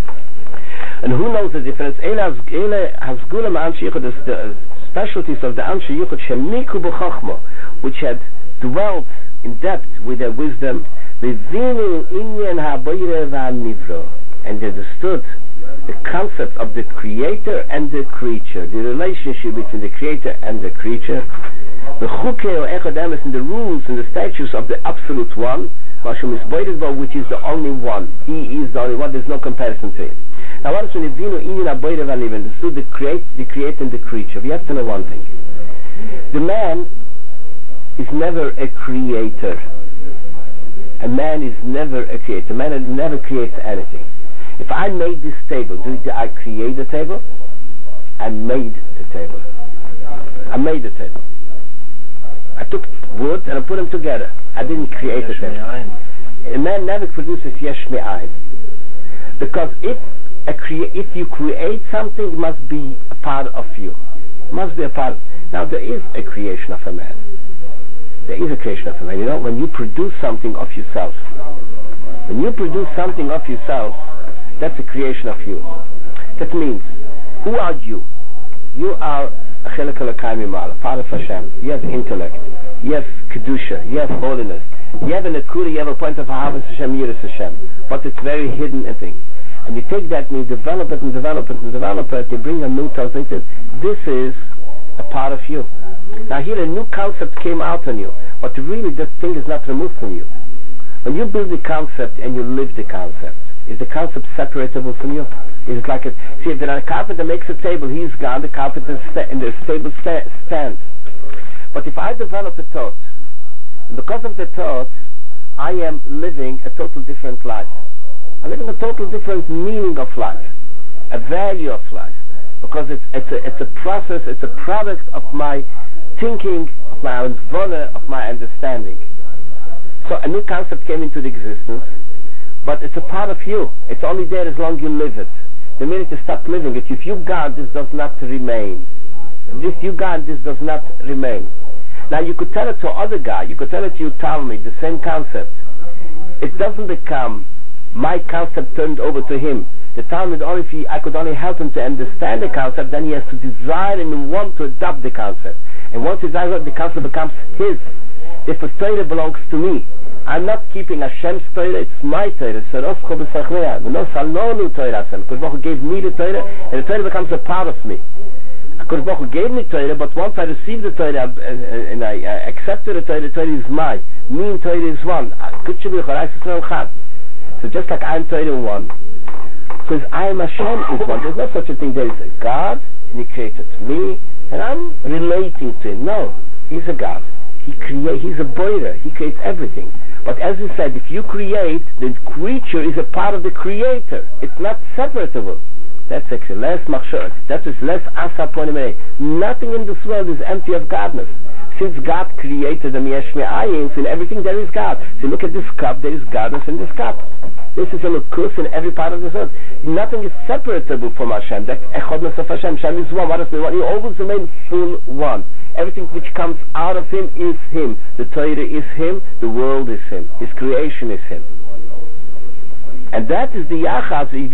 And who knows the difference? Eile Hasgula Ma'an Sheichud, the specialties of the Anshe Yichud, Shemiku B'Chachma, which had dwelt in depth with their wisdom, V'vinu Inyan HaBoire V'Nivro, and they understood the concept of the creator and the creature, the relationship between the creator and the creature, the Chukei or Echad Emes, and the rules and the statutes of the absolute one, which is the only one. He is the only one, there's no comparison to it. Now what is when V'vinu Inyan HaBoire V'Nivro, understood the create, the creator and the creature? We have to know one thing. The man is never a creator. A man is never a creator. A man never creates anything. If I made this table, did I create the table? I made the table. I made the table. I took wood and I put them together. I didn't create the table. A man never produces yesh me'ayin. Because if a crea- if you create something, it must be a part of you. It must be a part. Now there is a creation of a man. There is a creation of a man. You know, when you produce something of yourself, when you produce something of yourself, that's a creation of you. That means, who are you? You are a Chelek Elokai Mimala, part of Hashem. You have intellect. You have Kedusha. You have holiness. You have an Akura. You have a point of Ahavas Hashem, Yiras Hashem. But it's very hidden a thing. And you take that and you develop it and develop it and develop it. You bring a new thought. This is a part of you. Now here a new concept came out on you, but really that thing is not removed from you. When you build the concept and you live the concept, is the concept separatable from you? Is it like a, see, if a carpenter makes a table, he's gone, the carpenter sta- and the table sta- stands. But if I develop a thought, and because of the thought, I am living a total different life. I'm living a total different meaning of life, a value of life, because it's it's a it's a process, it's a product of my thinking, of my avona, of my understanding. So a new concept came into the existence, but it's a part of you. It's only there as long as you live it. The minute you stop living it, if you gone, this does not remain. If you gone, this does not remain. Now you could tell it to other guy, you could tell it to you, Talmud, the same concept. It doesn't become my concept turned over to him. The Talmud, only if he, I could only help him to understand the concept, then he has to desire and want to adopt the concept. And once he desires, the concept becomes his. If a Torah belongs to me, I'm not keeping Hashem's Torah, it's my Torah. Because Baruch gave me the Torah, and the Torah becomes a part of me. Because Baruch gave me Torah, but once I receive the Torah and, and I uh, accepted the Torah, the Torah is mine. Me and Torah is one. So just like I'm Torah one, so I am Hashem is one. There's no such a thing. There is a God, and He created me, and I'm relating to Him. No, He's a God. He create. He's a boiler. He creates everything. But as we said, if you create, the creature is a part of the Creator. It's not separable. That's actually less machshor. That is less asa poinimei. Nothing in this world is empty of godness. since God created the Yesh Me'ayin, so in everything there is God. So look at this cup, there is Godness in this cup. This is a lukus in every part of this earth. Nothing is separatable from Hashem. That echadness of Hashem. Hashem is one. What is the one? He always remains full one. Everything which comes out of Him is Him. The Torah is Him. The world is Him. His creation is Him. And that is the Yachas. Now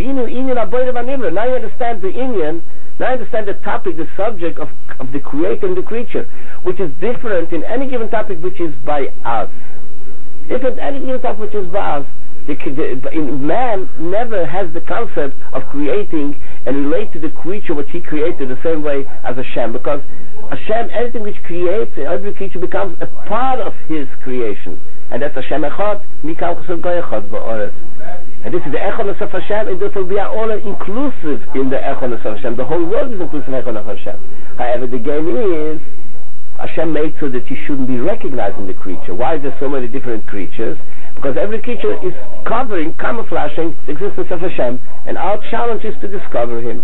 you understand the Inyan. Now I understand the topic, the subject of, of the creator and the creature, which is different in any given topic which is by us. Different any given topic which is by us. The, the, in man never has the concept of creating and relate to the creature which he created the same way as Hashem, because Hashem, anything which creates, every creature becomes a part of his creation, and that's Hashem Echad, Mikal Chesed Goy Echad Ba'oretz. And this is the Echadness of Hashem, and therefore we are all inclusive in the Echadness of Hashem. The whole world is inclusive in the Echadness of Hashem. However, the game is Hashem made so that you shouldn't be recognizing the creature. Why are there so many different creatures? Because every creature is covering, camouflaging the existence of Hashem, and our challenge is to discover Him.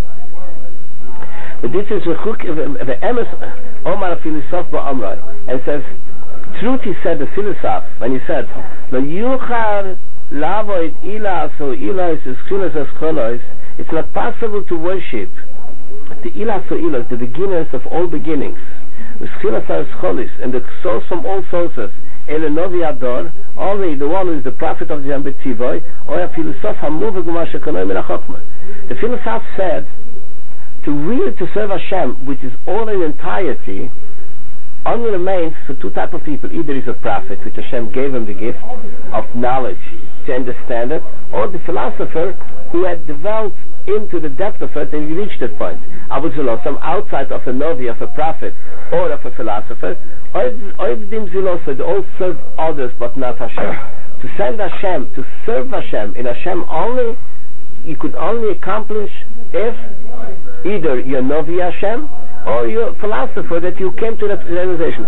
But this is the emes Omar Philosoph Ba'amrai, and it says, truth he said, the philosoph, when he said, "Lo yuchar lavoid ilas or ilas is chilas as cholos," it's not possible to worship the ilas or ilas, the beginners of all beginnings, with chilas as cholos, and the source from all sources. El Novi Ador, only the one who is the prophet of the Yom B'Tivoy, or a philosoph hamuv v'gumar shekonoi min hachokma. The philosoph said, to really to serve Hashem, which is all in entirety, only remains for two type of people. Either is a prophet, which Hashem gave him the gift of knowledge to understand it, or the philosopher who had developed into the depth of it and he reached that point. Abu Zilosam, outside of a Novi, of a prophet, or of a philosopher, Oivdim Zilosa, they all serve others but not Hashem. To send Hashem, to serve Hashem in Hashem only, you could only accomplish if either you're Novi Hashem or you're a philosopher that you came to that realization.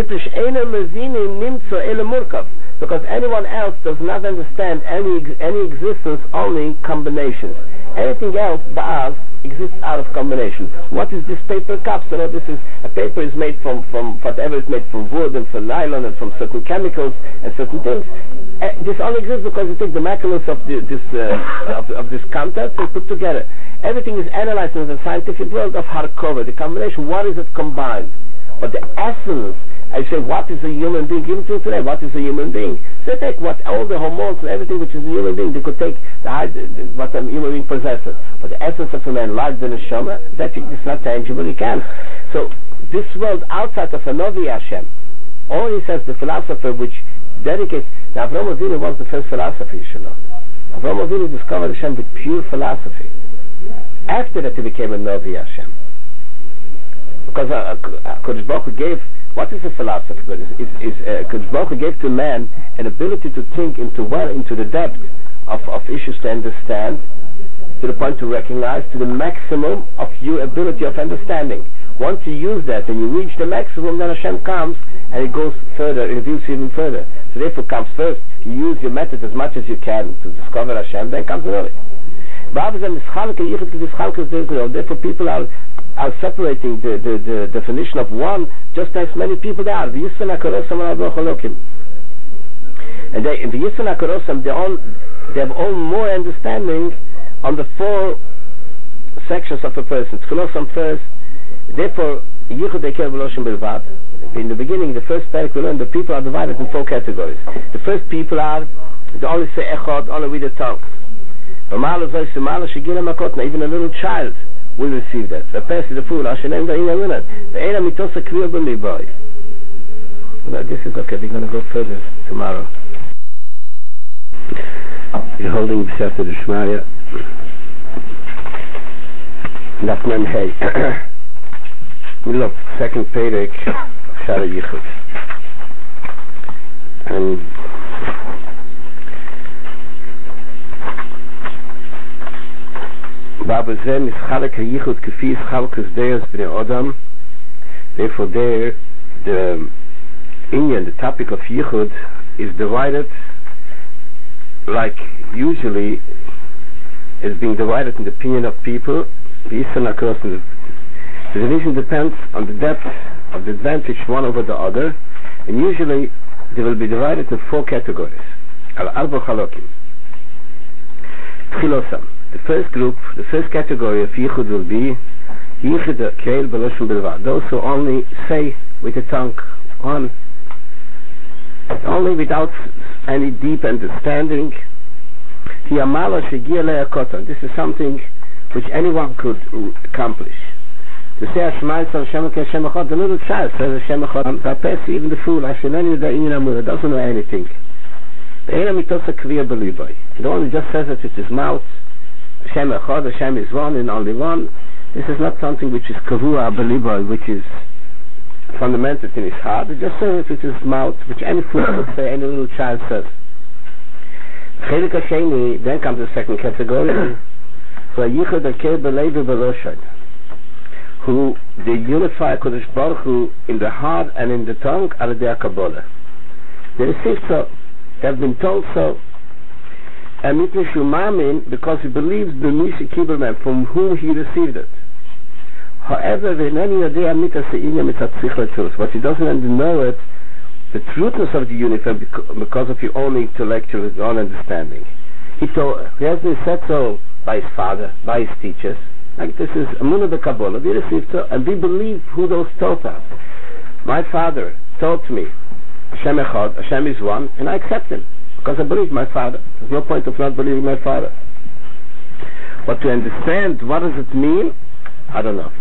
Because anyone else does not understand any any existence only in combinations. Anything else but us exists out of combination. What is this paper cup? So now this is a paper is made from, from whatever is made from wood and from nylon and from certain chemicals and certain things. Uh, this only exists because you take the maculus of the, this uh, of, of this content and put together. Everything is analyzed in the scientific world of Harkova, the combination. What is it combined? But the essence, I say, what is a human being? Even till today, what is a human being? So they take what all the hormones and everything which is a human being. They could take the, the, what a human being possesses. But the essence of a man, like the neshama, that is not tangible. You can't. So this world outside of a Novi Hashem, or he says the philosopher which dedicates. Now Avraham Avinu was the first philosopher, you should know. Avraham Avinu discovered Hashem with pure philosophy. After that he became a Novi Hashem. Because uh, uh, Kodesh Baruch Hu gave, what is a philosophy? Is, is, is uh, Kodesh Baruch Hu gave to man an ability to think into well, into the depth of, of issues to understand, to the point to recognize, to the maximum of your ability of understanding. Once you use that and you reach the maximum, then Hashem comes and it goes further, it reveals even further. So therefore comes first, you use your method as much as you can to discover Hashem, then comes another. Therefore people are are separating the, the, the definition of one just as many people there are. And they, in the Yisran HaKarosam, they all they have all more understanding on the four sections of a person. Tchilosam first, therefore Yichud Eker V'Loshem Bilvad. In the beginning, the first parak we learn, the people are divided in four categories. The first people are they only say Echad, only with the tongue. Even a little child will receive that. The person, the fool, the this is okay, we're going to go further tomorrow. You're holding B'Sefer D'Shmaya. Daf Mem Hey. Middle of second Perek of Shara Yichud. And Therefore there, the Inyan, the topic of Yichud, is divided like usually is being divided in the opinion of people. The division depends on the depth of the advantage one over the other, and usually they will be divided into four categories. Al-Arba Chalokim. Tchilosam. The first group, the first category of Yichud will be Yichud Keil Beloshim Bilvad. Those who only say with the tongue on, only without any deep understanding. This is something which anyone could accomplish. To say Shema Yisrael Hashem Elokeinu Hashem Echad, the little child says Hashem Echad, even the fool, doesn't know anything. The one who just says it with his mouth, Hashem Echad, Hashem is one and only one. This is not something which is kavua beliboy, which is fundamental in his heart. He just says it with his mouth, which any fool would say, any little child says. Then comes the second category, who they unify Kodesh Baruch Hu in the heart and in the tongue, al yedei Kabbalah. They received so, they have been told so, and because he believes the Misi Kiberman from whom he received it. However, but he doesn't know it, the truthness of the uniform because of your own intellectual, his own understanding. He told, he has been said so by his father, by his teachers. Like this is Amunah the Kabbalah. We received so, and we believe who those taught us. My father taught me Hashem Echad, Hashem is one, and I accept him because I believe my father. There's no point of not believing my father. But to understand what does it mean, I don't know.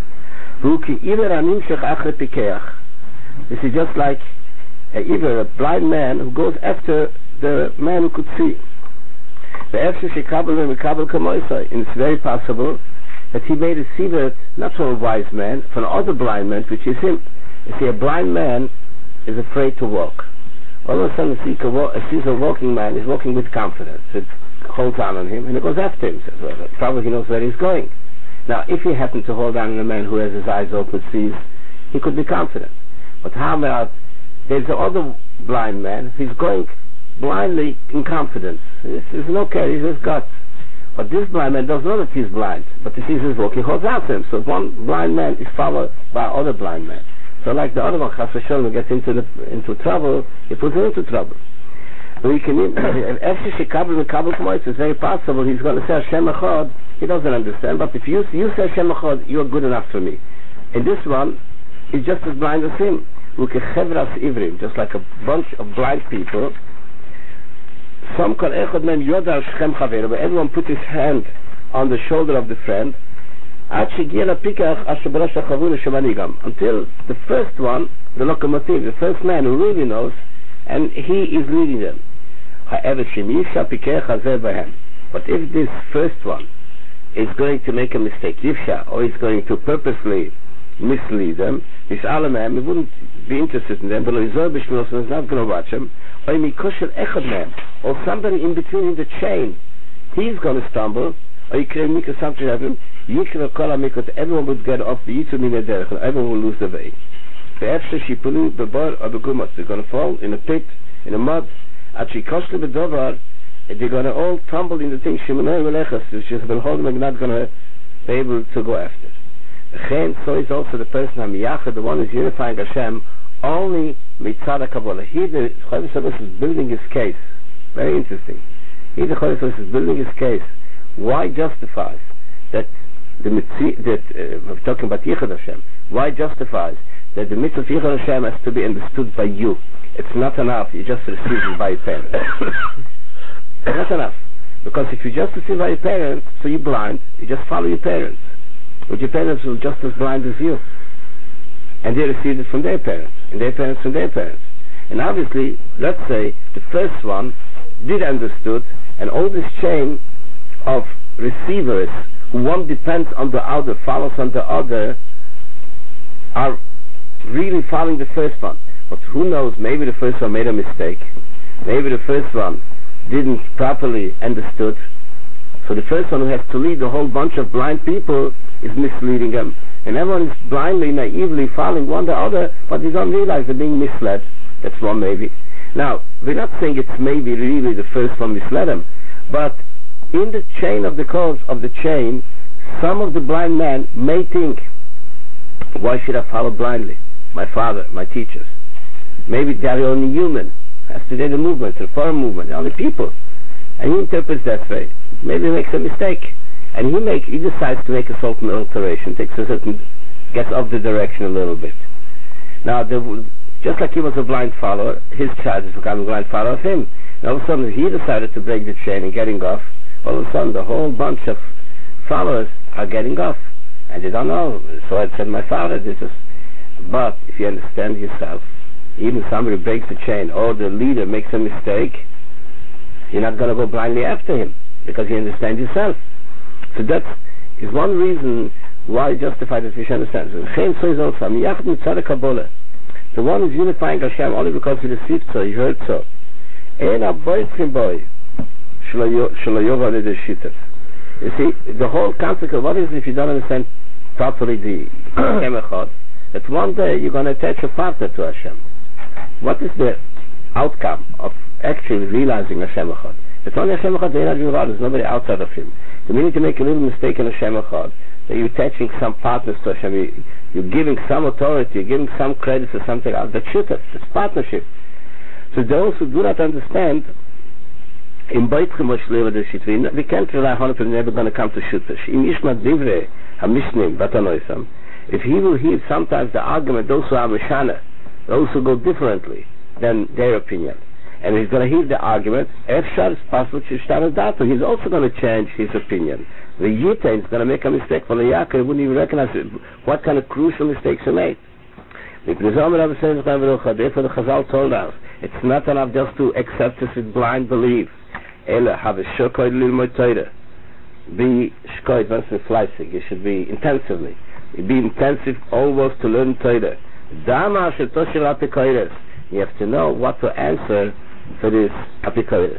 This is just like a, either a blind man who goes after the man who could see. And it's very possible that he may receive it not from a wise man, from another blind man, which is him. You see, a blind man is afraid to walk. All of a sudden, he sees a walking man, he's walking with confidence. It holds on on him, and he goes after him. Says, well, probably he knows where he's going. Now, if he happened to hold on to a man who has his eyes open, sees, he could be confident. But how about, there's the other blind man, he's going blindly in confidence. This is no care, he's just guts. But this blind man doesn't know that he's blind, but he sees his walk, he holds out to him. So one blind man is followed by other blind man. So like the other one, Chas v'Shalom, gets into the, into trouble, he puts him into trouble. So he can, it's very possible he's going to say Hashem Echad, he doesn't understand, but if you, you say Hashem Echad, you're good enough for me. And this one is just as blind as him. Just like a bunch of blind people. Some call echad mem yodar shchem chaver, where everyone put his hand on the shoulder of the friend, until the first one, the locomotive, the first man who really knows, and he is leading them. But if this first one is going to make a mistake, or is going to purposely mislead them, this alamam, he wouldn't be interested in them, but he's not going to watch them, or somebody in between in the chain, he's going to stumble, or you can make something happen, everyone would get off the yitzum in the and everyone will lose the way. They're going to fall in a pit, in a mud, they're going to all tumble in the thing, which is not going to be able to go after. So is also the person the one who's unifying Hashem only mitzad Kabbalah. He, the Chodesh HaKodesh, is building his case. Very interesting. He, the Chodesh HaKodesh, is building his case. Why justifies that the mitzvah, that uh, we're talking about Yichud Hashem, why justifies that the mitzvah of Yichud Hashem has to be understood by you? It's not enough, you just receive it by your parents. It's not enough. Because if you just receive by your parents, so you're blind, you just follow your parents. But your parents were just as blind as you. And they received it from their parents, and their parents from their parents. And obviously, let's say the first one did understood, and all this chain of receivers, who one depends on the other, follows on the other, are really following the first one. But who knows, maybe the first one made a mistake. Maybe the first one didn't properly understood. So the first one who has to lead a whole bunch of blind people is misleading them. And everyone is blindly, naively following one the other, but they don't realize they're being misled. That's one maybe. Now, we're not saying it's maybe really the first one misled them, but in the chain of the cause of the chain, some of the blind men may think, why should I follow blindly? my father, my teachers. Maybe they're only human. As today the movement, the foreign movement, they're only people. And he interprets that way. Maybe he makes a mistake. And he make he decides to make a certain alteration, takes a certain, gets off the direction a little bit. Now, there was, just like he was a blind follower, his child is becoming a blind follower of him. And all of a sudden he decided to break the chain and getting off. All of a sudden the whole bunch of followers are getting off. And they don't know. So I said, my father, this is... But if you understand yourself, even somebody breaks the chain or the leader makes a mistake, you're not going to go blindly after him because you understand yourself. So that is one reason why you justify that we should understand. So so is also the one who's unifying Hashem only because he received so, he heard so. You see, the whole concept of what is if you don't understand properly the Hashem Echad, that one day you're going to attach a partner to Hashem. What is the outcome of actually realizing Hashem Echad? It's only Hashem Echad, there's nobody outside of him. The minute you make a little mistake in Hashem Echad, that you're attaching some partners to Hashem, you, you're giving some authority, you're giving some credit to something else. That's shutaf, it's partnership. So those who do not understand, in Beitchem we can't rely on it, we're never going to come to shutaf. If he will hear sometimes the argument, those who are Meshana, those who go differently than their opinion, and he's going to hear the argument, Efshar is possible to Shtaradato, he's also going to change his opinion. The Yitain is going to make a mistake for the Yaakov, he wouldn't even recognize it, what kind of crucial mistakes he made. Therefore the Chazal told us, it's not enough just to accept this with blind belief. Ela have a shokoid lilmoid Torah. Be shkoid, once in fleisig, you should be intensively. Be intensive always to learn Torah. Dama shetoshir apikoides. You have to know what to answer for this apikoides.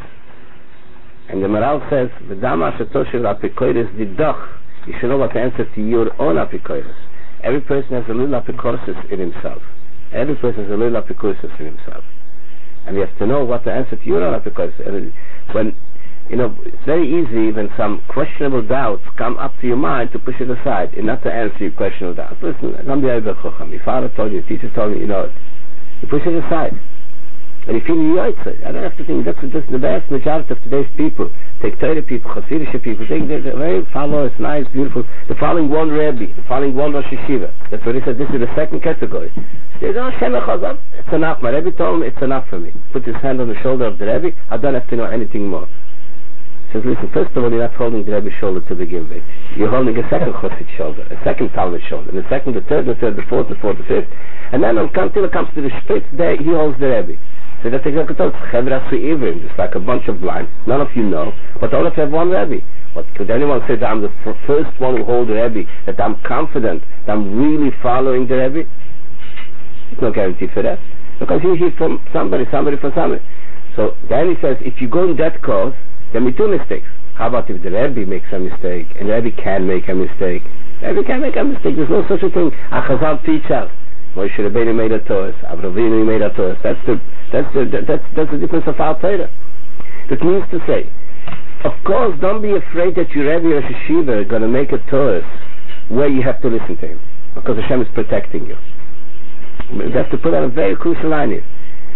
And the Maral says, the Dama shetoshir apikoides didoch. You should know what to answer to your own apikoides. Every person has a little apikoides in himself. Every person has a little apikoides in himself. And you have to know what to answer to your own apikoides. When, you know, it's very easy when some questionable doubts come up to your mind to push it aside and not to answer your questionable doubts. Listen, your father told you, your teacher told you, you know it. You push it aside. And you feel you yoitze. I don't have to think, that's, that's the vast majority of today's people. Take Torah people, Hasidic people, they, they're, they're very followers, nice, beautiful. They're following one Rebbe, they're following one Rosh Yeshiva. That's what he said, this is the second category. They don't Hashem Echad, it's enough. My Rebbe told me, it's enough for me. Put his hand on the shoulder of the Rebbe, I don't have to know anything more. He says, listen, first of all, you're not holding the Rebbe's shoulder to begin with. You're holding a second Chassid shoulder, a second Talmud shoulder, and the second, the third, the third, the fourth, the fourth, the fifth. And then until it comes to the split day, he holds the Rebbe. So that's exactly what it's just like a bunch of blind. None of you know, but all of you have one Rebbe. But could anyone say that I'm the f- first one who holds the Rebbe, that I'm confident, that I'm really following the Rebbe? There's no guarantee for that. Because you hear from somebody, somebody from somebody. So then he says, if you go in that cause, there may be two mistakes. How about if the Rebbe makes a mistake, and the Rebbe can make a mistake? The Rebbe can make a mistake. There's no such a thing. A Chazal teaches. Moshe Rabbeinu made a Torah. Avraham Avinu made a Torah. That's the that's the that's that's the difference of our Torah. That means to say, of course, don't be afraid that your Rebbe or Yeshiva are going to make a Torah where you have to listen to him, because Hashem is protecting you. You have to put out a very crucial line here.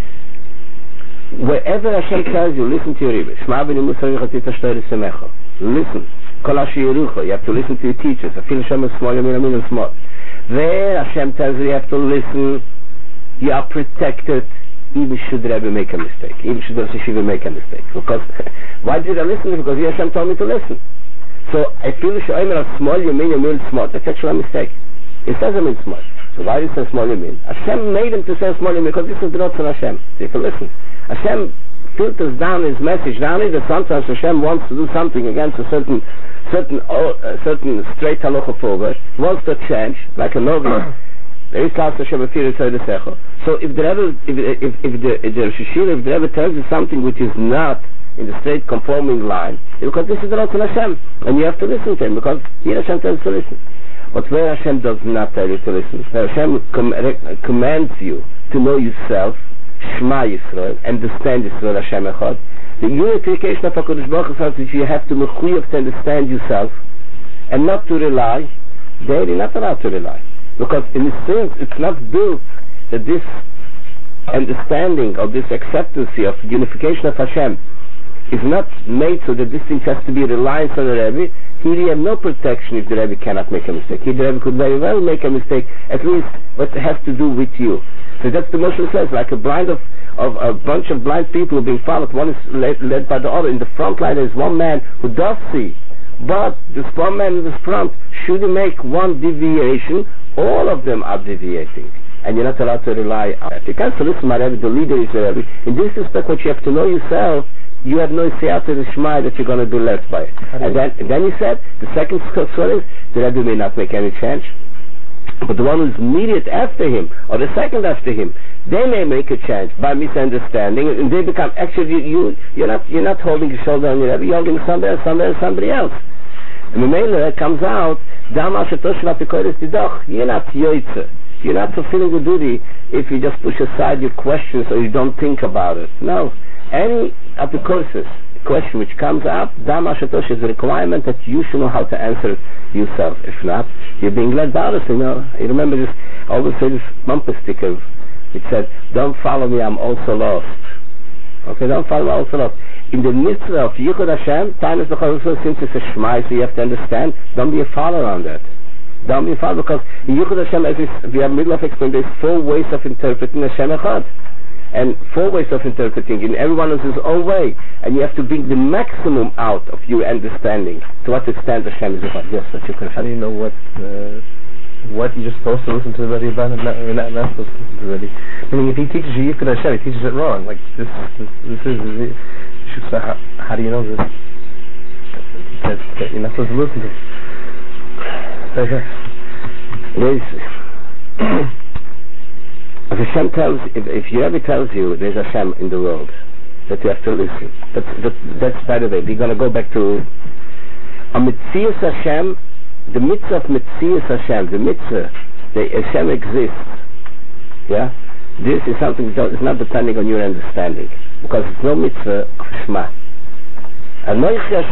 Wherever Hashem tells you, listen to your Rebbe. Shma b'ni Musa v'chatita shtoyre semecha. Listen. Kol asher yerucho. You have to listen to your teachers. Afil Hashem is small, yamin amin is small. There Hashem tells you, you have to listen. You are protected. Even should the Rebbe make a mistake. Even should the Yeshiva make a mistake. Because why did I listen? Because Hashem told me to listen. So I feel Hashem is small, yamin amin is small. That's actually a mistake. It doesn't mean small. So why did it say small yamin? Hashem made him to say small yamin because this is the Rotz of Hashem. So if you listen, Hashem filters down his message. Not only that sometimes Hashem wants to do something against a certain certain oh, uh, certain straight halacha forward, wants to change, like a novel. There is Hashem So if the Rebbe, if, if, if the if the Shishir, if the Rebbe tells you something which is not in the straight conforming line, because this is the Rotz of Hashem, and you have to listen to him, because here Hashem tells you to listen. But where Hashem does not tell you to listen, where Hashem com- commands you to know yourself, Shema Yisrael, understand Yisrael Hashem Echad, the unification of HaKadosh Baruch Hu says that you have to mechuyev to understand yourself, and not to rely, there you're not allowed to rely. Because in a sense, it's not built that this understanding of this acceptance of unification of Hashem is not made so that this thing has to be reliance on the Rebbe, here you have no protection if the Rebbe cannot make a mistake. Here the Rebbe could very well make a mistake, at least what it has to do with you. So that's the Moshe says, like a blind of, of a bunch of blind people who are being followed, one is led, led by the other. In the front line there is one man who does see, but this one man in the front, should he make one deviation, all of them are deviating. And you're not allowed to rely on it. You can't say, listen, my Rebbe, the leader is the Rebbe. In this respect, what you have to know yourself, you have no siyata the Shema that you're going to be led by it. And then, and then he said, the second story is, the Rebbe may not make any change, but the one who's immediate after him, or the second after him, they may make a change by misunderstanding, and they become, actually, you, you, you're not you're not holding your shoulder on your Rebbe, you're holding somebody else, somebody else, somebody else. And the Mele comes out, you're not yoitze. You're not fulfilling the duty if you just push aside your questions or you don't think about it. No. Any of the courses, question which comes up, Dama Shatosh is a requirement that you should know how to answer it yourself. If not, you're being led by others, you know. You remember this, I always say this bumper sticker, which said, don't follow me, I'm also lost. Okay, don't follow me, I'm also lost. In the mitzvah of Yichud Hashem, time is the Chorusah, since it's a Shema, so you have to understand, don't be a follower on that. Don't be a follower, because in Yichud Hashem, as we have middle of explaining, there's four ways of interpreting Hashem Echad. And four ways of interpreting, and everyone has his own way, and you have to bring the maximum out of your understanding. To what extent Hashem is Echad? Yes, that's your question. How do you know what uh, what you're supposed to listen to the Rebbe about and not, or not, not supposed to listen to the Rebbe? Meaning, if he teaches you Yichud Hashem, he teaches it wrong. Like this, this, this is. is so how, how do you know this? That, that you're not supposed to listen to it? Okay. There's, if Hashem tells, if, if your Rebbe tells you there's Hashem in the world, that you have to listen. That's that, that's by the way. We're going to go back to a Metzius Hashem. The mitzvah of Metzius Hashem, the mitzvah that Hashem exists. Yeah, this is something that is not depending on your understanding, because it's no mitzvah of Shema. I'm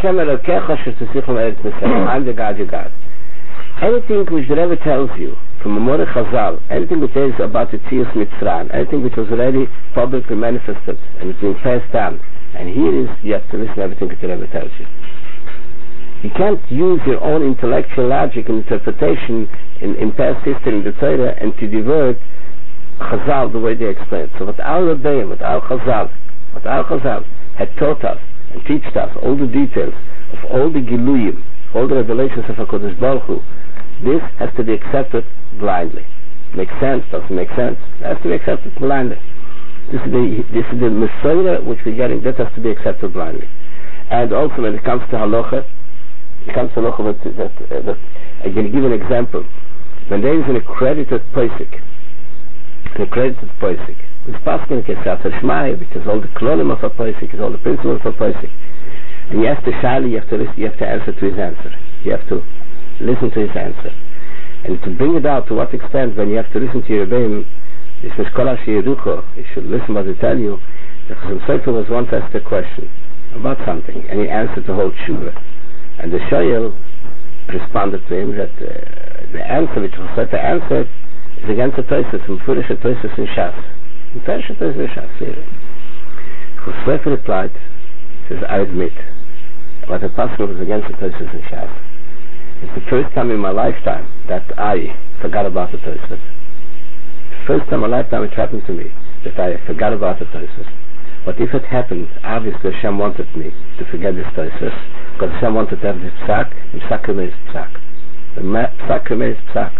the God, your God. Anything which the Rebbe tells you from Memorah Chazal, anything which is about the Tzias Mitzrayim, anything which was already publicly manifested and it's being passed down, and here is, you have to listen to everything that the Rebbe tells you. You can't use your own intellectual logic and interpretation in, in past history in the Torah and to divert Chazal the way they explain it. So what our Rebbeim, what our Chazal, what our Chazal had taught us and taught us all the details of all the Giluyim, all the revelations of HaKadosh Baruch Hu, this has to be accepted blindly. Makes sense? Doesn't make sense? It has to be accepted blindly. This is the this is the Messiah which we're getting. That has to be accepted blindly. And also when it comes to halacha, it comes to halacha that, that, uh, that I'm going to give an example. When there is an accredited posek, an accredited posek, it's possible to get out of Shmaya because all the klonim of a posek is all the principles of a posek. And you have to shyly, you have to listen, you have to answer to his answer. You have to listen to his answer. And to bring it out to what extent when you have to listen to your Rebbeim, this is Kol Asher Yerucho, you should listen what they tell you. The Chasam Sofer was once asked a question about something, and he answered the whole tshuva. And the Shoyel responded to him that uh, the answer which was said to answer is against the Tosis, and Mefurish Tosis in Shas. Mefurish Tosis in Shas. Chasam Sofer replied, says, I admit, what the Pasuk was against the Tosis in Shas. It's the first time in my lifetime that I forgot about the Tosfos. The first time in my lifetime it happened to me that I forgot about the Tosfos. But if it happened, obviously Hashem wanted me to forget this Tosfos, because Hashem wanted to have this psak, and psak remains psak. The psak remains psak.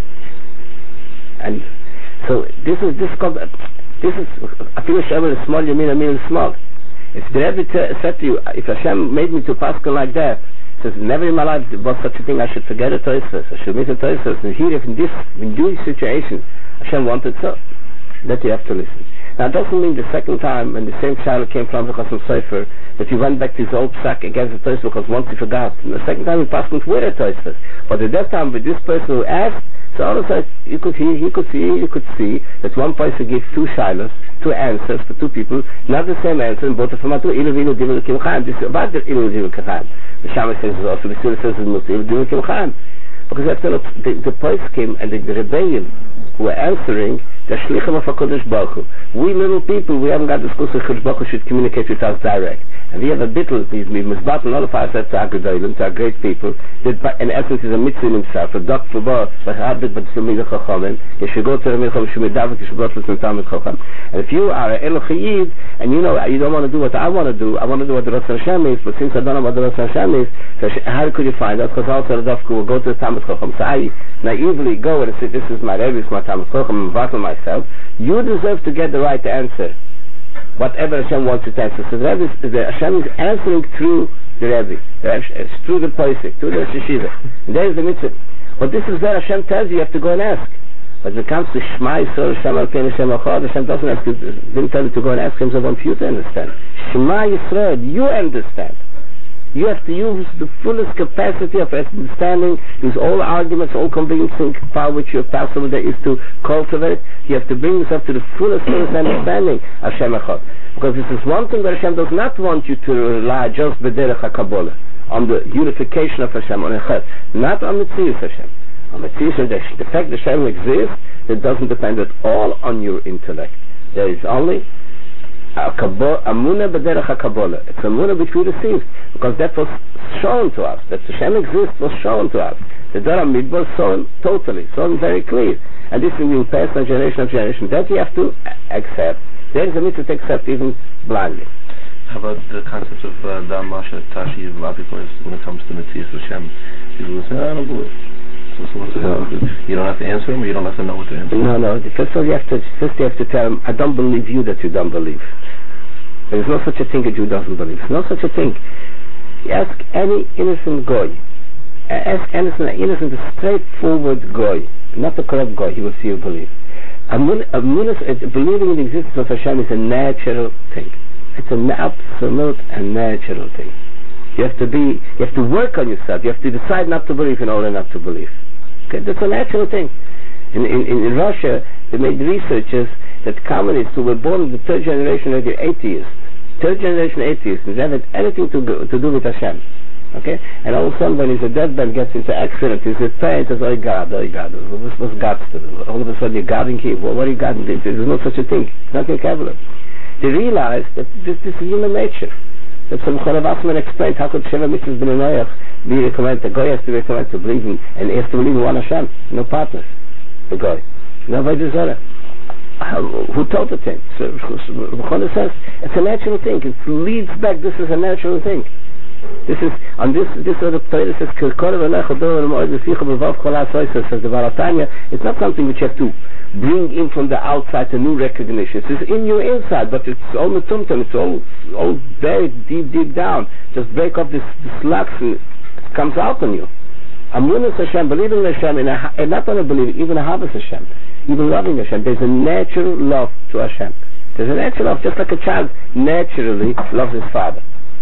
And so this is this is called this is I feel Hashem is small, you mean I mean small. If the Rebbe said to you, if Hashem made me to paskin like that, says never in my life was such a thing I should forget a Tosfos, I should miss a Tosfos. And here, if in this in this situation Hashem wanted so, that you have to listen. Now it doesn't mean the second time when the same child came from the Chasam Sofer that he went back to his old psak against the Tosfos because once he forgot. And the second time he passed with a Tosfos. But at that time with this person who asked, so all of a sudden you could hear, he could see, you could see that one person gave two shilas, two answers for two people, not the same answer, and both of them are two ilu ilu divul kim chaim. This is about the ilu divul kim chaim. The Shammai says also, the Sura says it's ilu divul kim chaim. Because after the, the, the place came and the, the rebellion who were answering, The Shlichim of HaKadosh Baruch Hu. We little people, we haven't got the schools of HaKadosh Baruch Hu should communicate with us direct. And we have a bittul, we must battle all of us to our Gedolim, to our great people, that in essence is a mitzvah in himself, a doc for both, but habit but Tzumid Chachamim, you should go to the Milcham, you should be David, you should go to the Talmud Chacham. And if you are a Eloch Yid, and you know, you don't want to do what I want to do, I want to do what the Rosh Hashem is, but since I don't know what the Rosh Hashem is, so how could you find that? Because also the Dafku will go to the Talmud Chacham. So I naively go and say, this is my Rebbe, it's my Talmud Chacham, and battle myself. You deserve to get the right answer. Whatever Hashem wants you to answer. So the, Rebbe is, the Hashem is answering through the Rebbe. It's through the Poisek, through the Yeshiva. And there is the mitzvah. But this is where Hashem tells you, you have to go and ask. But when it comes to Shema Yisrael, Hashem Alkeinu, Hashem Echad, Hashem doesn't ask you, didn't tell you to go and ask him, so I want you to understand. Shema Yisrael, you understand. You have to use the fullest capacity of understanding, use all arguments, all convincing power which you have possible there is to cultivate. You have to bring yourself to the fullest, fullest understanding of Hashem Echad. Because this is one thing that Hashem does not want you to rely just b'derech HaKabbalah, on the unification of Hashem, on Echad, not on the Tziyus Hashem. On the Tziyus, the, the fact that Hashem exists, it doesn't depend at all on your intellect. There is only Amunah b'derech HaKabbalah. It's Amunah which we received, because that was shown to us. That Hashem exists was shown to us. The Dora Midbar saw totally, saw very clear. And this will pass on generation of generation. That we have to accept. There is a need to accept even blindly. How about the concept of Dam Masha Tashi? A lot of people, when it comes to Metzias Hashem, people will say, I don't believe. So, so what's no. You don't have to answer them, or you don't have to know what to answer. No, no. First of all, you have to first you have to tell them, I don't believe you that you don't believe. There is no such a thing a Jew doesn't believe. There's no such a thing. You ask any innocent goy, ask innocent, innocent, a straightforward goy, not a corrupt goy, he will see you believe. A mun, a mun, a, believing in the existence of Hashem is a natural thing. It's an absolute and natural thing. You have to be, you have to work on yourself. You have to decide not to believe in order not to believe. Okay, that's a natural thing. In, in, in Russia, they made researchers that communists who were born in the third generation of the atheists, third generation atheists, and they haven't anything to do, to do with Hashem. Okay? And all of a sudden, when his deathbed gets into accident, his parents says, oh God, oh God, what's, what's God to do? All of a sudden, you're guarding here. Well, what are you guarding? There's no such a thing. It's not vocabulary. They realized that this, this is human nature. That some Cholav Asman explained how could Sheva Mitzvahs Ben Noach be recommended. The Goy has to be recommended to believe in, and he has to believe in one Hashem, no partners. The Goy. No Vaydu Zara. Who told it him? So, Cholav says, it's a natural thing. It leads back, this is a natural thing. This is, on this, this sort of Torah says, says the Baratanya, it's not something which you have to bring in from the outside a new recognition. It's in your inside, but it's all metumtum, it's all all buried deep, deep down. Just break off this, this lux and it comes out on you. Amunus Hashem, believing in Hashem, and, a, and not only believing, even Ahavas Hashem, even loving Hashem. There's a natural love to Hashem. There's a natural love, just like a child naturally loves his father.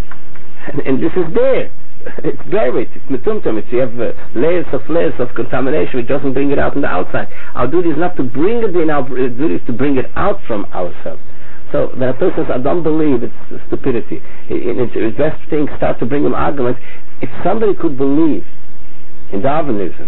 And, and this is there. It's buried. It's metumtum. It's, you have uh, layers of layers of contamination which doesn't bring it out on the outside. Our duty is not to bring it in, our duty is to bring it out from ourselves. So when a person says, I don't believe, it's stupidity. It, it, it's best thing, start to bring him arguments. If somebody could believe in Darwinism,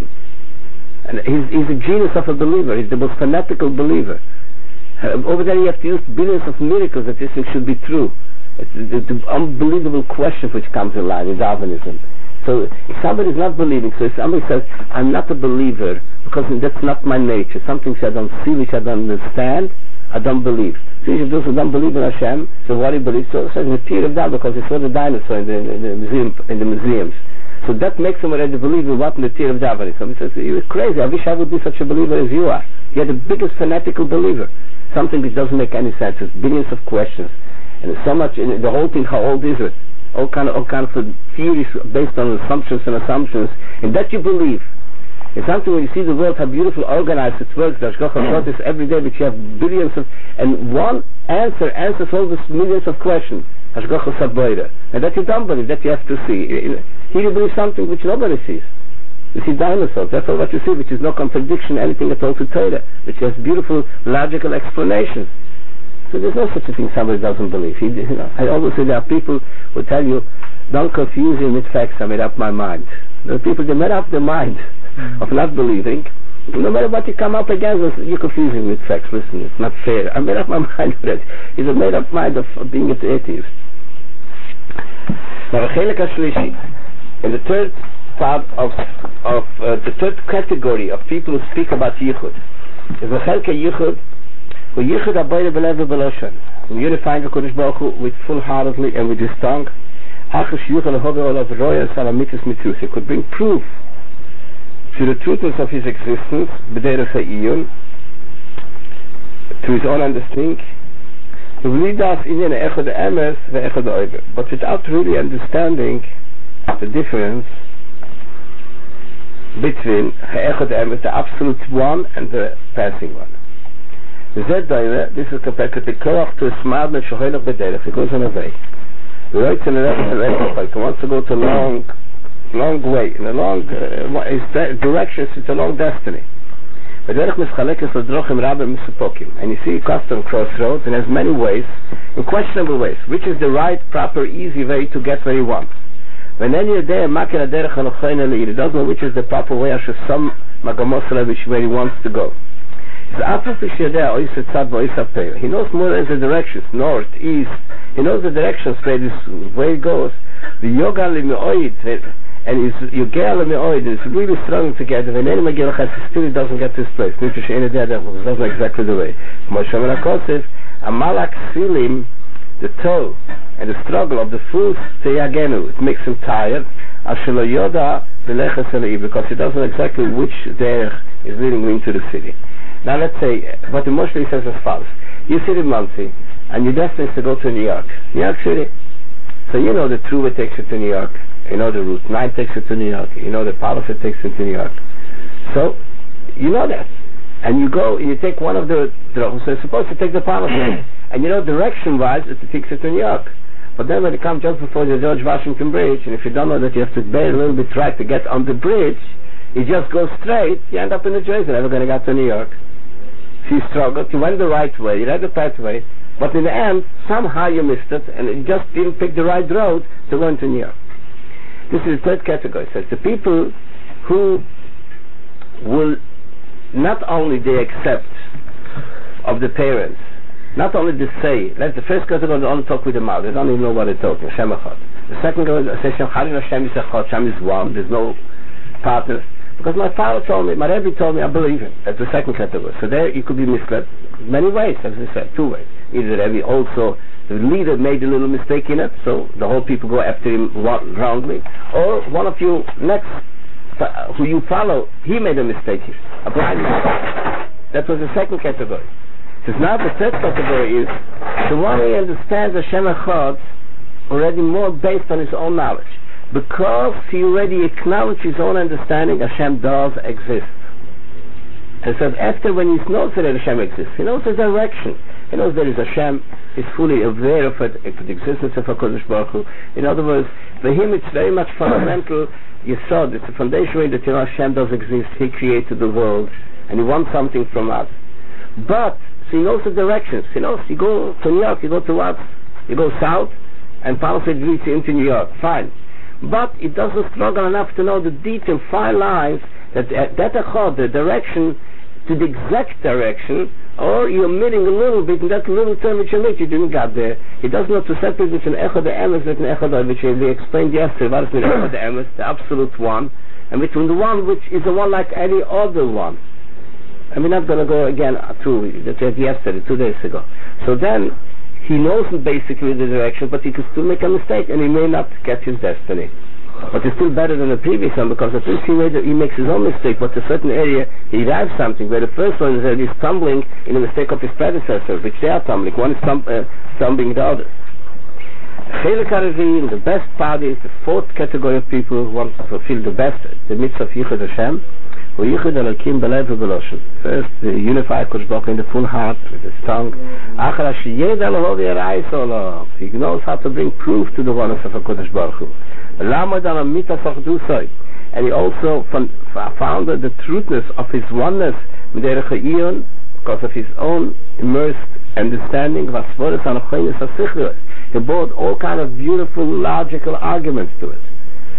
and he's, he's a genius of a believer, he's the most fanatical believer. Uh, over there you have to use billions of miracles that this thing should be true. It's the, the unbelievable question which comes in line in Darwinism. So if somebody is not believing, so if somebody says, I'm not a believer because that's not my nature, something which I don't see, which I don't understand, I don't believe. So if those who don't believe in Hashem, so what do you believe? So it's a fear of that because they saw the dinosaur in the, in the museum, in the museums. So that makes them already believe in what in the fear of Darwinism. He says, you're crazy, I wish I would be such a believer as you are. You're the biggest fanatical believer. Something which doesn't make any sense. It's billions of questions. And so much in the whole thing, how old is it? All kind of all kind of theories based on assumptions and assumptions, and that you believe. It's something when you see the world how beautiful organized it works. The Hashgacha Pratis every day, which you have billions of, and one answer answers all these millions of questions. Hashgacha Saboira, and that you don't believe, that you have to see. Here you believe something which nobody sees. You see dinosaurs. That's all what you see, which is no contradiction, anything at all to Torah, which has beautiful logical explanations. So there's no such a thing somebody doesn't believe. He, you know, I always say there are people who tell you, don't confuse him with facts, I made up my mind. There are people, they made up their mind of not believing, no matter what you come up against, you're confusing with facts. Listen, it's not fair. I made up my mind already. He's a made up mind of being an atheist. Now, in the third part of of uh, the third category of people who speak about Yichud is the Chelke Yichud, who Yichud Abayre Belev Beloshan, who unifying the Kodesh Baruch Hu with full-heartedly and with his tongue. Achas Yuchel Hove Olav Roya Salamitis Mitzvus. He could bring proof to the truthness of his existence, B'derech Ha'iyun, to his own understanding. He will lead us in Echad Emes ve'Echad Oiber, but without really understanding the difference between Echad Emes, the absolute one, and the passing one. This is compared to the Korach to a smart and Shohelach B'derech. He goes on a way. He writes in a letter, he wants to go to a long, long way, in a long uh, his direction, it's a long destiny. And you see custom crossroads, and has many ways, in questionable ways, which is the right, proper, easy way to get where he wants. When any day, he doesn't know which is the proper way, some which where he wants to go. He knows more than the directions, north, east. He knows the directions where this way it goes. The yoga limioid and his yoga limioid is really strong together. When any magil has still doesn't get to this place. That wasn't exactly the way. A malak silim, the toe and the struggle of the foot teyagenu, it makes him tired. Ashelo yoda because he doesn't know exactly which there is leading him into the city. Now let's say what the Moshe says as follows. You sit in Monsey and your destiny is to go to New York. New York City. So you know the through way takes you to New York. You know the Route nine takes you to New York. You know the Palisade takes you to New York. So you know that. And you go and you take one of the drones. So you're supposed to take the Palisade. And you know direction wise it takes you to New York. But then when you come just before the George Washington Bridge, and if you don't know that you have to bear a little bit right to get on the bridge, you just go straight, you end up in New Jersey, never going to get to New York. So you struggled, you went the right way, you read the pathway, but in the end, somehow you missed it, and you just didn't pick the right road to go into New York. This is the third category. So it's the people who will not only they accept of the parents, not only they say, let the first category they only talk with the mouth, they don't even know what they're talking, Hashem Echad. The second category they say, Hashem is Echad, Hashem is one, there's no partner. Because my father told me, my Rebbe told me, I believe him. That's the second category. So there you could be misled many ways, as I said, two ways. Either the Rebbe also, the leader made a little mistake in it, so the whole people go after him wrongly, or one of you next, uh, who you follow, he made a mistake here, a blind mistake. That was the second category. So now the third category is the one who understands Hashem Echad already more based on his own knowledge. Because he already acknowledged his own understanding, Hashem does exist. And so after when he knows that Hashem exists, he knows the direction. He knows there is Hashem, he's fully aware of it, of the existence of HaKadosh Baruch Hu. In other words, for him it's very much fundamental. You saw it's a foundation way that you know Hashem does exist, he created the world, and he wants something from us. But, so he knows the directions. He knows, you go to New York, you go to what? You go south, and Palisade leads you into New York. Fine. But it doesn't struggle enough to know the detailed fine lines that that echad, the direction to the exact direction, or you're omitting a little bit in that little term which you omit, you didn't get there. He doesn't know to separate between echad emes and echad, which we explained yesterday. What is the echad emes, the absolute one, and between the one which is the one like any other one. And we're not going to go again through that we had yesterday, two days ago. So then he knows basically the direction, but he can still make a mistake, and he may not get his destiny. But it's still better than the previous one, because at least he, made a, he makes his own mistake, but a certain area he derives something, where the first one is that he's stumbling in the mistake of his predecessor, which they are stumbling. One is stum- uh, stumbling the other. The best party is the fourth category of people who want to fulfill the best, the mitzvah of Yichud Hashem. First, the unified Kodesh Baruch Hu in the full heart, with his tongue. He knows how to bring proof to the oneness of Kodesh Baruch Hu. And he also founded the truthness of his oneness because of his own immersed understanding. He brought all kind of beautiful logical arguments to it.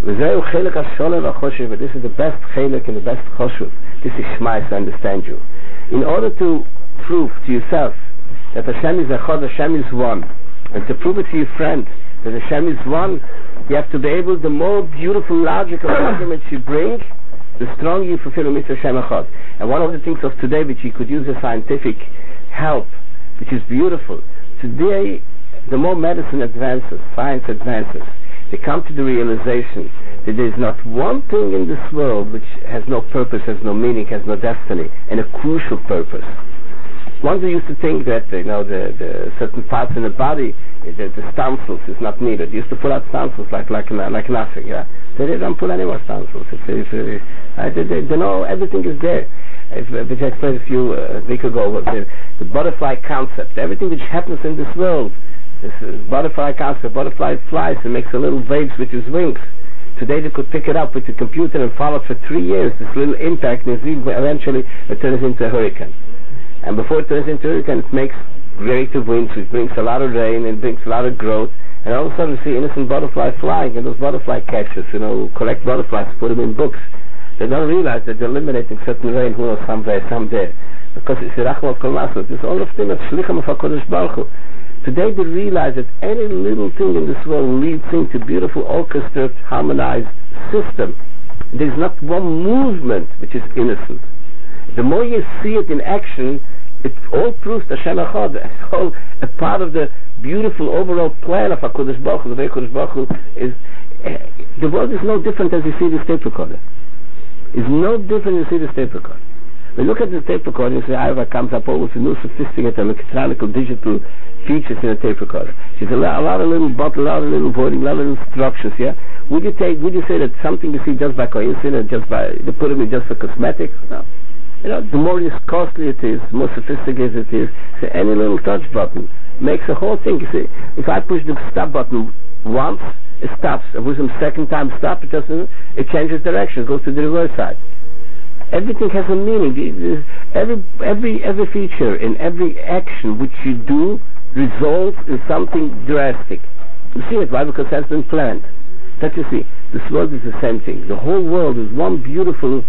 V'zeu chelik ha-sholem ha-choshev, but this is the best chelik and the best choshev. This is Shmais, I understand you. In order to prove to yourself that Hashem is Echad, Hashem is one, and to prove it to your friend that Hashem is one, you have to be able, the more beautiful logical arguments you bring, the stronger you fulfill the mitzvah Hashem Echad. And one of the things of today which you could use as scientific help, which is beautiful, today the more medicine advances, science advances, they come to the realization that there is not one thing in this world which has no purpose, has no meaning, has no destiny, and a crucial purpose. Once they used to think that, you know, the, the certain parts in the body, the, the stem cells is not needed. They used to pull out stem cells like like like nothing. Yeah, they don't pull any more stem cells. If, if, if, uh, they, they, they know everything is there. If, which I explained a few uh, weeks ago, the, the butterfly concept. Everything which happens in this world, this uh, butterfly concept. Butterfly flies and makes a little waves with his wings. Today they could pick it up with the computer and follow it for three years. This little impact, and eventually it turns into a hurricane. And before it turns into a hurricane, it makes greater winds, which brings a lot of rain and brings a lot of growth. And all of a sudden, you see innocent butterflies flying, and those butterfly catchers, you know, collect butterflies, put them in books. They don't realize that they're eliminating certain rain, who knows, somewhere, someday, because it's the Rachmat Kol Masot. It's all of them of Shlichim of HaKadosh Baruch Hu. Today they realize that any little thing in this world leads into a beautiful orchestrated, harmonized system. There's not one movement which is innocent. The more you see it in action, it all proves that Hashem Echad. It's all a part of the beautiful overall plan of HaKadosh Baruch Hu. The way HaKadosh Baruch Hu is, uh, the world is no different as you see this tape recorder. It's no different as you see this tape recorder. When you look at the tape recorder, you say, Ira comes up all with new sophisticated electronic digital features in a tape recorder. There's a lot, a lot of little button, a lot of little wording, a lot of little instructions, yeah? Would you take, would you say that something you see just by coincidence, just by, they put it in just for cosmetics? No. You know, the more costly it is, the more sophisticated it is, so any little touch button makes a whole thing. You see, if I push the stop button once, it stops. If I push the second time stop, it doesn't, it changes direction, it goes to the reverse side. Everything has a meaning. Every, every, every feature in every action which you do results in something drastic. You see it, why? Because it has been planned. That you see, this world is the same thing. The whole world is one beautiful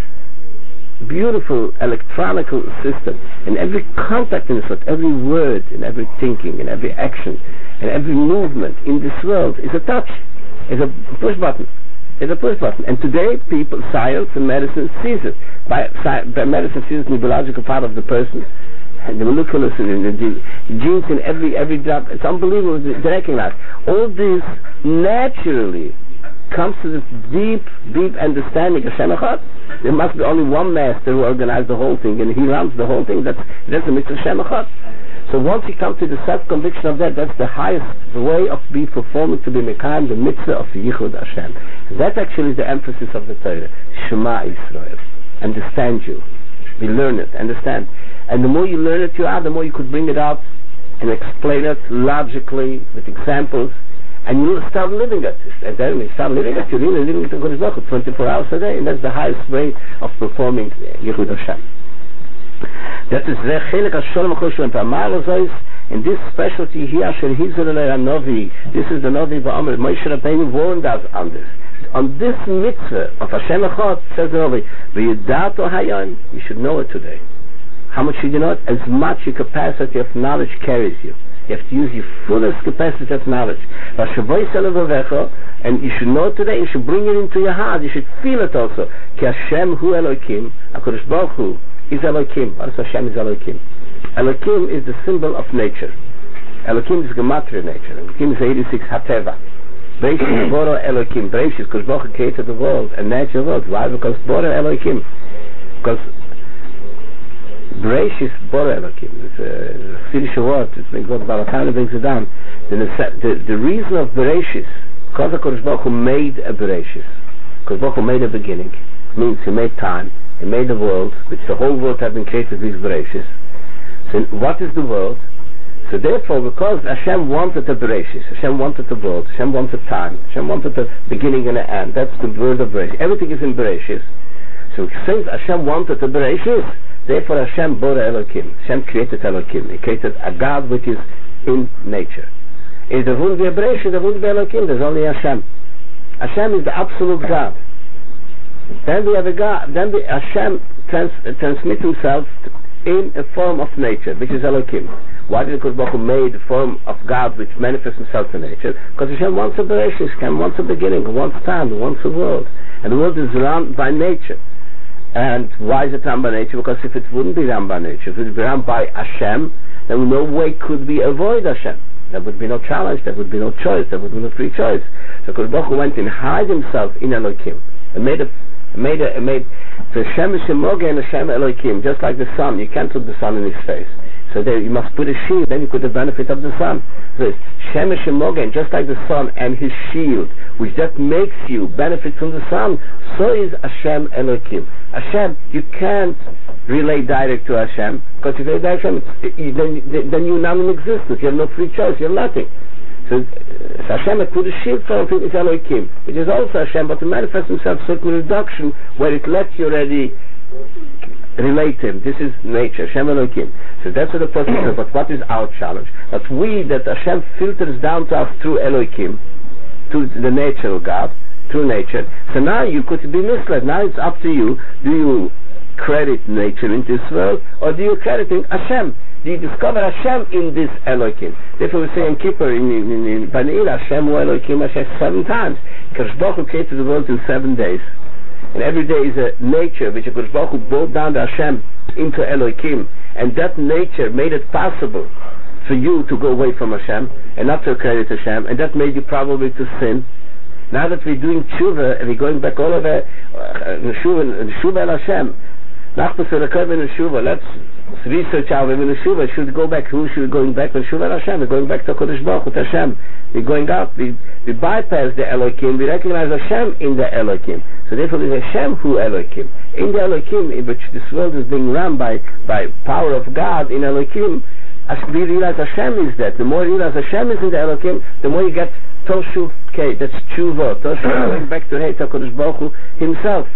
beautiful electronical system, and every contact in this world, every word, and every thinking, and every action, and every movement in this world is a touch, is a push button, is a push button. And today, people, science and medicine sees it. By, by medicine sees the biological part of the person, and the molecular and the, the genes in every every drop. It's unbelievable to recognize. All this naturally comes to this deep, deep understanding of Hashem Echad. There must be only one master who organized the whole thing, and he runs the whole thing. That's that's the mitzvah Hashem Echad. So once you come to the self-conviction of that, that's the highest way of being performing to be mekayim, the mitzvah of Yichud Hashem. And that actually is the emphasis of the Torah. Shema Yisrael. Understand you. We learn it. Understand. And the more you learn it, you are, the more you could bring it out and explain it logically with examples. And you start living it. And then when you start living it, you're really living it in Kodesh Baruch Hu twenty-four hours a day. And that's the highest way of performing Yichud Hashem. That is the Chelik HaSholem HaChoshev and Pa'amar Zois. And this specialty here, Asher Hizur Elei HaNovi, this is the Novi Ba'amr. Moshe Rabbeinu warned us on this. On this mitzvah of Hashem Echad, says the Novi, V'yidato Hayom, you should know it today. How much should you know it? As much your capacity of knowledge carries you. You have to use your fullest capacity of knowledge. And you should know it today, you should bring it into your heart, you should feel it also. Ki Hashem hu Elokim, HaKadosh Baruch Hu is Elokim. What is Hashem is Elokim? Elokim is the symbol of nature. Elokim is gematria nature. Elokim is eighty-six Hateva. Beishis Boro Elokim. Beishis, because Baruch Hu created the world, a natural world. Why? Because Boro Elokim. Because Bereshis Boro Elokim. It's a Syrish word. It's been called Balatana brings it down. The, the, the reason of Bereshis, because HaKadosh Baruch Hu made a Bereshis. Because Baruch Hu made a beginning. It means He made time. He made the world, which the whole world had been created with Bereshis. So what is the world? So therefore, because Hashem wanted a Bereshis, Hashem wanted the world, Hashem wanted time, Hashem wanted the beginning and the end. That's the word of Bereshis. Everything is in Bereshis. So since Hashem wanted a Bereshis, therefore Hashem bore Elokim. Hashem created Elokim. He created a God which is in nature. If there wouldn't be a Bereshis, there wouldn't be Elokim. There's only Hashem. Hashem is the absolute God. Then we have a God, then the Hashem trans, uh, transmits himself in a form of nature, which is Elohim. Why did the Baruch Hu made the form of God which manifests himself in nature? Because Hashem wants a Bereshit, Hashem wants a beginning, wants time, wants a world. And the world is run by nature. And why is it run by nature? Because if it wouldn't be run by nature, if it would be run by Hashem, then no way could we avoid Hashem. There would be no challenge, there would be no choice, there would be no free choice. So the Baruch Hu went and hid himself in Elohim and made a made a made the Hashem Shemoge and Hashem Elohim, just like the sun. You can't put the sun in his face. So there you must put a shield, then you could have benefit of the sun. So it's Shemesh Shemogen, just like the sun and his shield, which that makes you benefit from the sun, so is Hashem Elohim. Hashem, you can't relate direct to Hashem, because if you relate direct to Hashem, then, then you're not in existence, you have no free choice, you have nothing. So, so Hashem had put a shield for him, it's Elohim, which is also Hashem, but to manifest himself certain reduction, where it lets you already relate him. This is nature, Hashem Elohim. So that's what the person says. But what is our challenge? That we, that Hashem filters down to us through Elohim, to the nature of God, through nature. So now you could be misled. Now it's up to you. Do you credit nature in this world, or do you credit in Hashem? Do you discover Hashem in this Elohim? Therefore we say in Kippur, in, in, in, in Banil, Hashem or Elohim, Hashem, seven times. Kadosh Baruch Hu created the world in seven days. And every day is a nature which Kadosh Baruch Hu brought down the Hashem into Elohim, and that nature made it possible for you to go away from Hashem and not to credit Hashem, and that made you probably to sin. Now that we're doing tshuva and we're going back all over tshuva and Hashem, nachmas v'rekayim in tshuva. Let's research our women in tshuva. Should go back. Who should we going back to tshuva and Hashem? We're going back to Kadosh Baruch Hu, to Hashem. We're going out. We we bypass the Elohim. We recognize Hashem in the Elohim. So therefore there's Hashem who Elohim. In the Elohim, in which this world is being run by, by power of God, in Elohim, as we realize Hashem is that. The more you realize Hashem is in the Elohim, the more you get Toshuv Kei, that's Tshuva. Toshuv going back to Hei Kadosh Baruch Hu himself.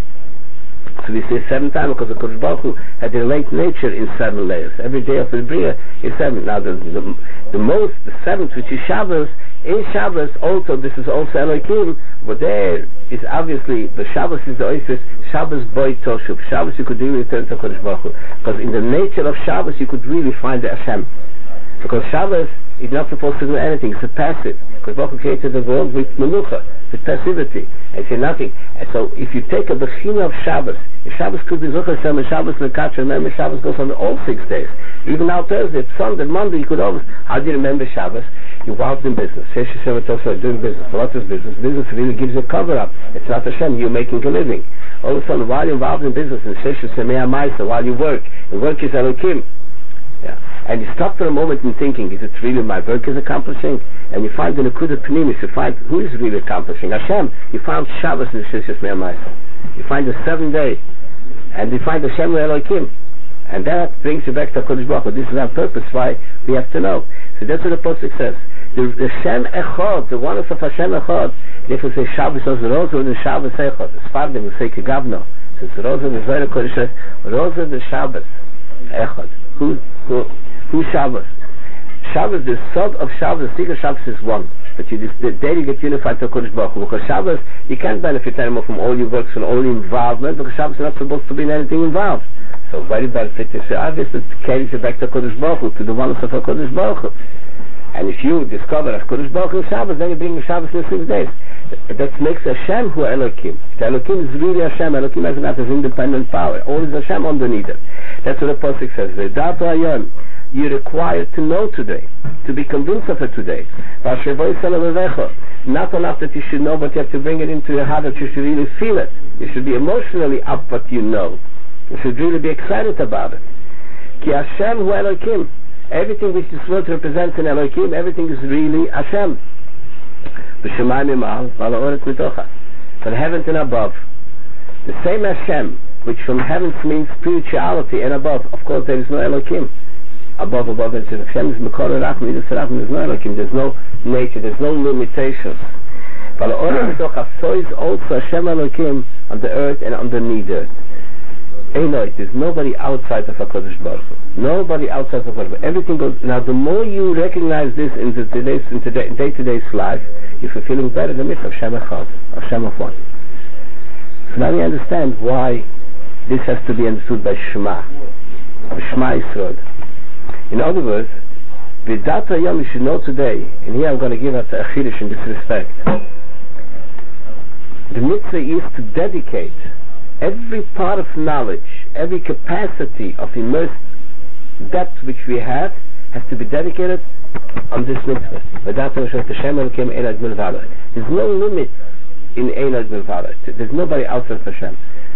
So we say seven times because the Kadosh Baruch Hu had a late nature in seven layers. Every day of the Bria is seven. Now the, the, the most, the seventh, which is Shabbos, in Shabbos also, this is also Elohim, but there is obviously, the Shabbos is the oasis, Shabbos boy Toshuv. Shabbos you could really return to Kadosh Baruch Hu. Because in the nature of Shabbos you could really find the Hashem. Because Shabbos is not supposed to do anything, it's a passive. Because Baruch Hu created the world with menucha, with passivity, and say nothing. And so if you take a bechina of Shabbos, if Shabbos could be Zocher Shem, and Shabbos Lekatcher, remember Shabbos goes on all six days. Even now Thursday, Sunday, Monday, you could always, how do you remember Shabbos? You're involved in business. Shesh Hashem also doing business. What is business? Business really gives you a cover up. It's not Hashem, you're making a living. All of a sudden, while you're involved in business, in Shesh Hashem Maisa, while you work, and work is Elohim. Yeah. And you stop for a moment in thinking, is it really my work is accomplishing? And you find the Nekuda Pnimis, you find who is really accomplishing? Hashem. You find Shabbos in Shesh Hashem Maisa. You find the seventh day, and you find Hashem Elohim. And that brings you back to Kodesh Baruch Hu. This is our purpose, why we have to know. So that's what the Pasuk says. The, the Shem Echad, the oneness of Hashem Echad. Therefore say Shabbos is Rosa and Shabbos Echad. The Sfardim will say Kegavno. So it's Rosa and Zohar Kodesh. Rosa and Shabbos Echad. Who, who, who Shabbos? Shabbos, the sod of Shabbos, the secret Shabbos is one. But you just, the day you get unified to Kodesh Baruch Hu. Because Shabbos, you can't benefit anymore from all your works and all your involvement, because Shabbos is not supposed to be in anything involved. So very benefit is obvious that it carries you back to Kodesh Baruch Hu, to the oneness of Kodesh Baruch Hu. And if you discover as Kodesh Baruch Hu Shabbos, then you bring the Shabbos in six days. That makes Hashem who Elohim. The Elohim is really Hashem. Elohim has not as independent power. All is Hashem underneath it. That's what the Pasuk says. You're required to know today, to be convinced of it today. Not enough that you should know, but you have to bring it into your heart that you should really feel it. You should be emotionally up what you know. You should really be excited about it. Ki Hashem hu Elohim. Everything which this world represents in Elohim, everything is really Hashem. B'shemayim imal, v'ala'oretz mitocha. From heaven and above. The same Hashem, which from heavens means spirituality and above. Of course, there is no Elohim. Above, above, it says Hashem is Mekor Rachman, there's no Elohim, there's no nature, there's no limitations. V'ala'oretz mitocha, so is also Hashem Elohim on the earth and underneath the earth. Eloy, there's nobody outside of HaKadosh Baruch Hu. Nobody outside of HaKadosh Baruch Hu. Everything goes. Now, the more you recognize this in the today's in today, day-to-day life, you're fulfilling better the mitzvah of Shem Echad, of Shem of one. So now we understand why this has to be understood by Shema, Shema Yisrael. In other words, the Data Yom you should know today, and here I'm going to give us a chiddush in this respect. The mitzvah is to dedicate every part of knowledge, every capacity of immersed depth which we have, has to be dedicated on this mitzvah. There's no limit in Einad Milvada. There's nobody outside of Hashem.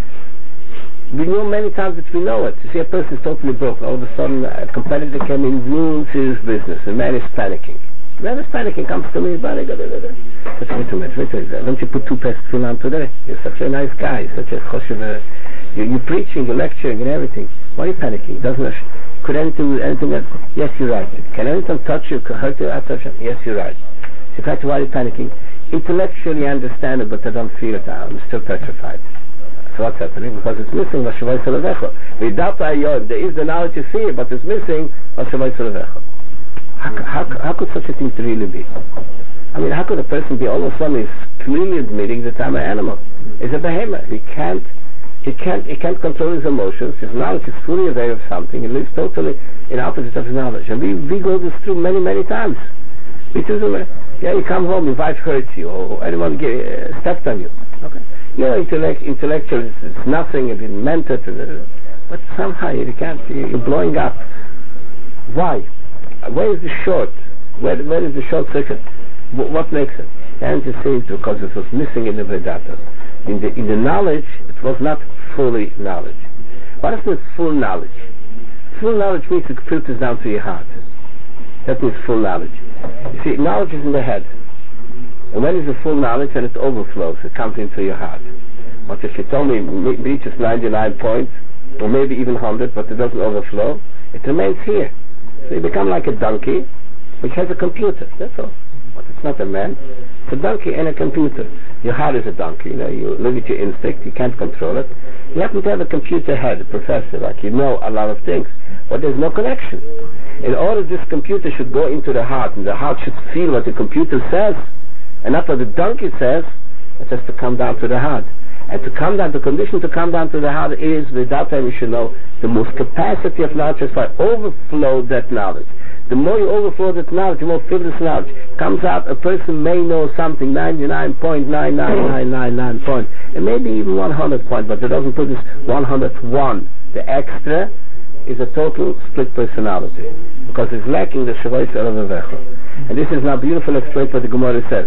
We know many times that we know it. You see, a person is totally broken. All of a sudden, a competitor came in, ruins his business. The man is panicking. The man is panicking, comes to me, blah, blah, blah, blah. Wait a minute, wait a minute. Don't you put two pairs of tefillin today? You're such a nice guy, such a choshev. You're, you're preaching, you're lecturing, and everything. Why are you panicking? Doesn't it, could anything, anything else? Yes, you're right. Can anything touch you? Could hurt you? Yes, you're right. So, in fact, why are you panicking? Intellectually, I understand it, but I don't feel it. I'm still petrified. So what's happening? Because it's missing Vashavai Solavecho. Without Ayod, there is the knowledge you see, but it's missing Vashavai Solavecho. How, how, how could such a thing really be? I mean, how could a person be all of a sudden is clearly admitting that I'm an animal? He's a behemoth. He can't, he can't, he can't control his emotions. His knowledge is fully aware of something. He lives totally in opposite of his knowledge. And we, we go this through many, many times. Which is, yeah, you come home, your wife hurts you, or anyone get, uh, stepped on you. Okay. You know, intellect, intellectual, it's, it's nothing, it didn't meant it, uh, but somehow you can't, you're blowing up. Why? Where is the short? Where, where is the short circuit? W- what makes it? The answer is because it was missing in the Vedanta. In the, in the knowledge, it was not fully knowledge. What does mean full knowledge? Full knowledge means it filters down to your heart. That means full knowledge. You see, knowledge is in the head. And when it's a full knowledge, then it overflows, it comes into your heart. But if you tell me it reaches ninety-nine points, or maybe even one hundred, but it doesn't overflow, it remains here. So you become like a donkey, which has a computer, that's all. But it's not a man, it's a donkey and a computer. Your heart is a donkey, you know, you live with your instinct, you can't control it. You happen to have a computer head, a professor, like you know a lot of things, but there's no connection. In order this computer should go into the heart, and the heart should feel what the computer says, and not what the donkey says, it has to come down to the heart. And to come down, the condition to come down to the heart is, without time you should know, the most capacity of knowledge is by overflow that knowledge. The more you overflow that knowledge, the more fill this knowledge comes out. A person may know something ninety-nine point nine nine nine nine nine point, and maybe even one hundred point, but it doesn't put this one hundred one. The extra is a total split personality, because it's lacking the Shavai Solavecho. And this is now beautiful explained what the Gemara says.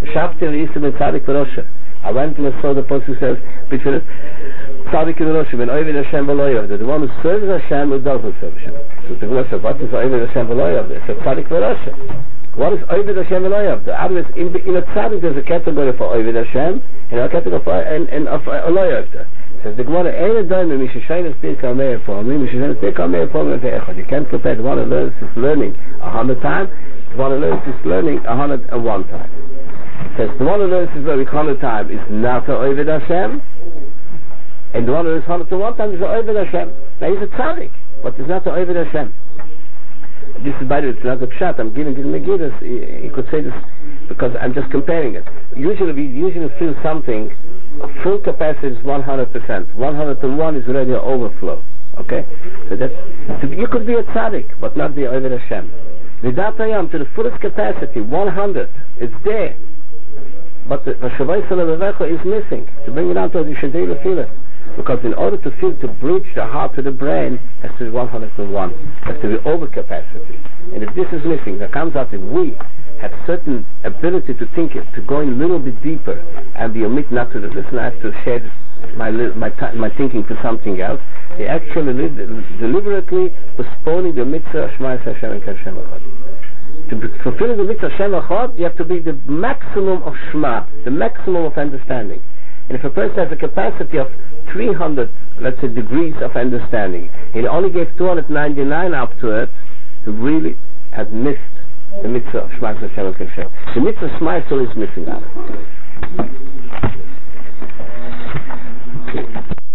I went and I saw the person who says, between Tzadik and Rosh, when Oived Hashem v'lo yavdeh, the one who serves Hashem who doesn't serve Hashem. So the Gemara says, what is Oived Hashem v'lo yavdeh? It's a Tzadik v'Rosh. What is Oived Hashem v'lo yavdeh? Otherwise, in, in a Tzadik there's a category for Oived Hashem, and a category for and, and of Lo yavdeh. Says the Gemara, Ein Adayim Mishishayin Estir Kamei Form, Mishishayin Estir Kamei Form Ve'echad. You can't compare the one who learns this learning a hundred times, the one who learns this learning a hundred and one time. Says the one who learns this learning a hundred times is not a Oived Hashem, and the one who learns a hundred and one times is a Oived Hashem. Now he's a tzaddik, but he's not a Oived Hashem. This is, by the way, it's not a pshat. I'm giving it Megiddos. You could say this because I'm just comparing it. Usually we usually feel something. Full capacity is one hundred percent. one hundred and one is already an overflow. Okay? So that's, so you could be a tzaddik, but not be a Oived Hashem. Without Hayam, to the fullest capacity, one hundred, it's there. But the Vashavai Solavecho is missing. To bring it down to it, you should really feel it. Because in order to feel, to bridge the heart to the brain, has to be one hundred and one. Has to be overcapacity. And if this is missing, that comes out that we have certain ability to think it, to go in a little bit deeper, and be omit not to the listen, I have to share this, my, my, my thinking to something else. They actually live, deliberately postponing the mitzvah of Shema Hashem and Hashem Echad. To fulfill the mitzvah Hashem Echad, you have to be the maximum of Shema, the maximum of understanding. And if a person has a capacity of three hundred, let's say, degrees of understanding, he only gave two hundred ninety-nine up to it, he really has missed the mitzvah of Shema Hashem and Hashem. The mitzvah of Shema still is missing out. Okay.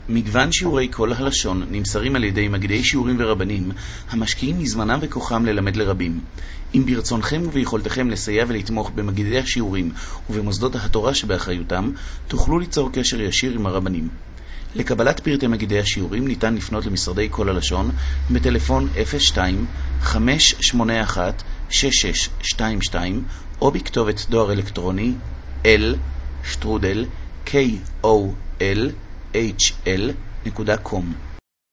מגוון שיעורי כל הלשון נמסרים על ידי מגידי שיעורים ורבנים המשקיעים מזמנם וכוחם ללמד לרבים. אם ברצונכם וביכולתכם לסייע ולתמוך במגידי השיעורים ובמוסדות התורה שבאחריותם, תוכלו ליצור קשר ישיר עם הרבנים. לקבלת פרטי מגידי השיעורים ניתן לפנות למשרדי כל הלשון בטלפון אפס שתיים חמש שמונה אחת שש שש שתיים שתיים או בכתובת דואר אלקטרוני אל שטרודל קול אייץ' אל נקודה קום.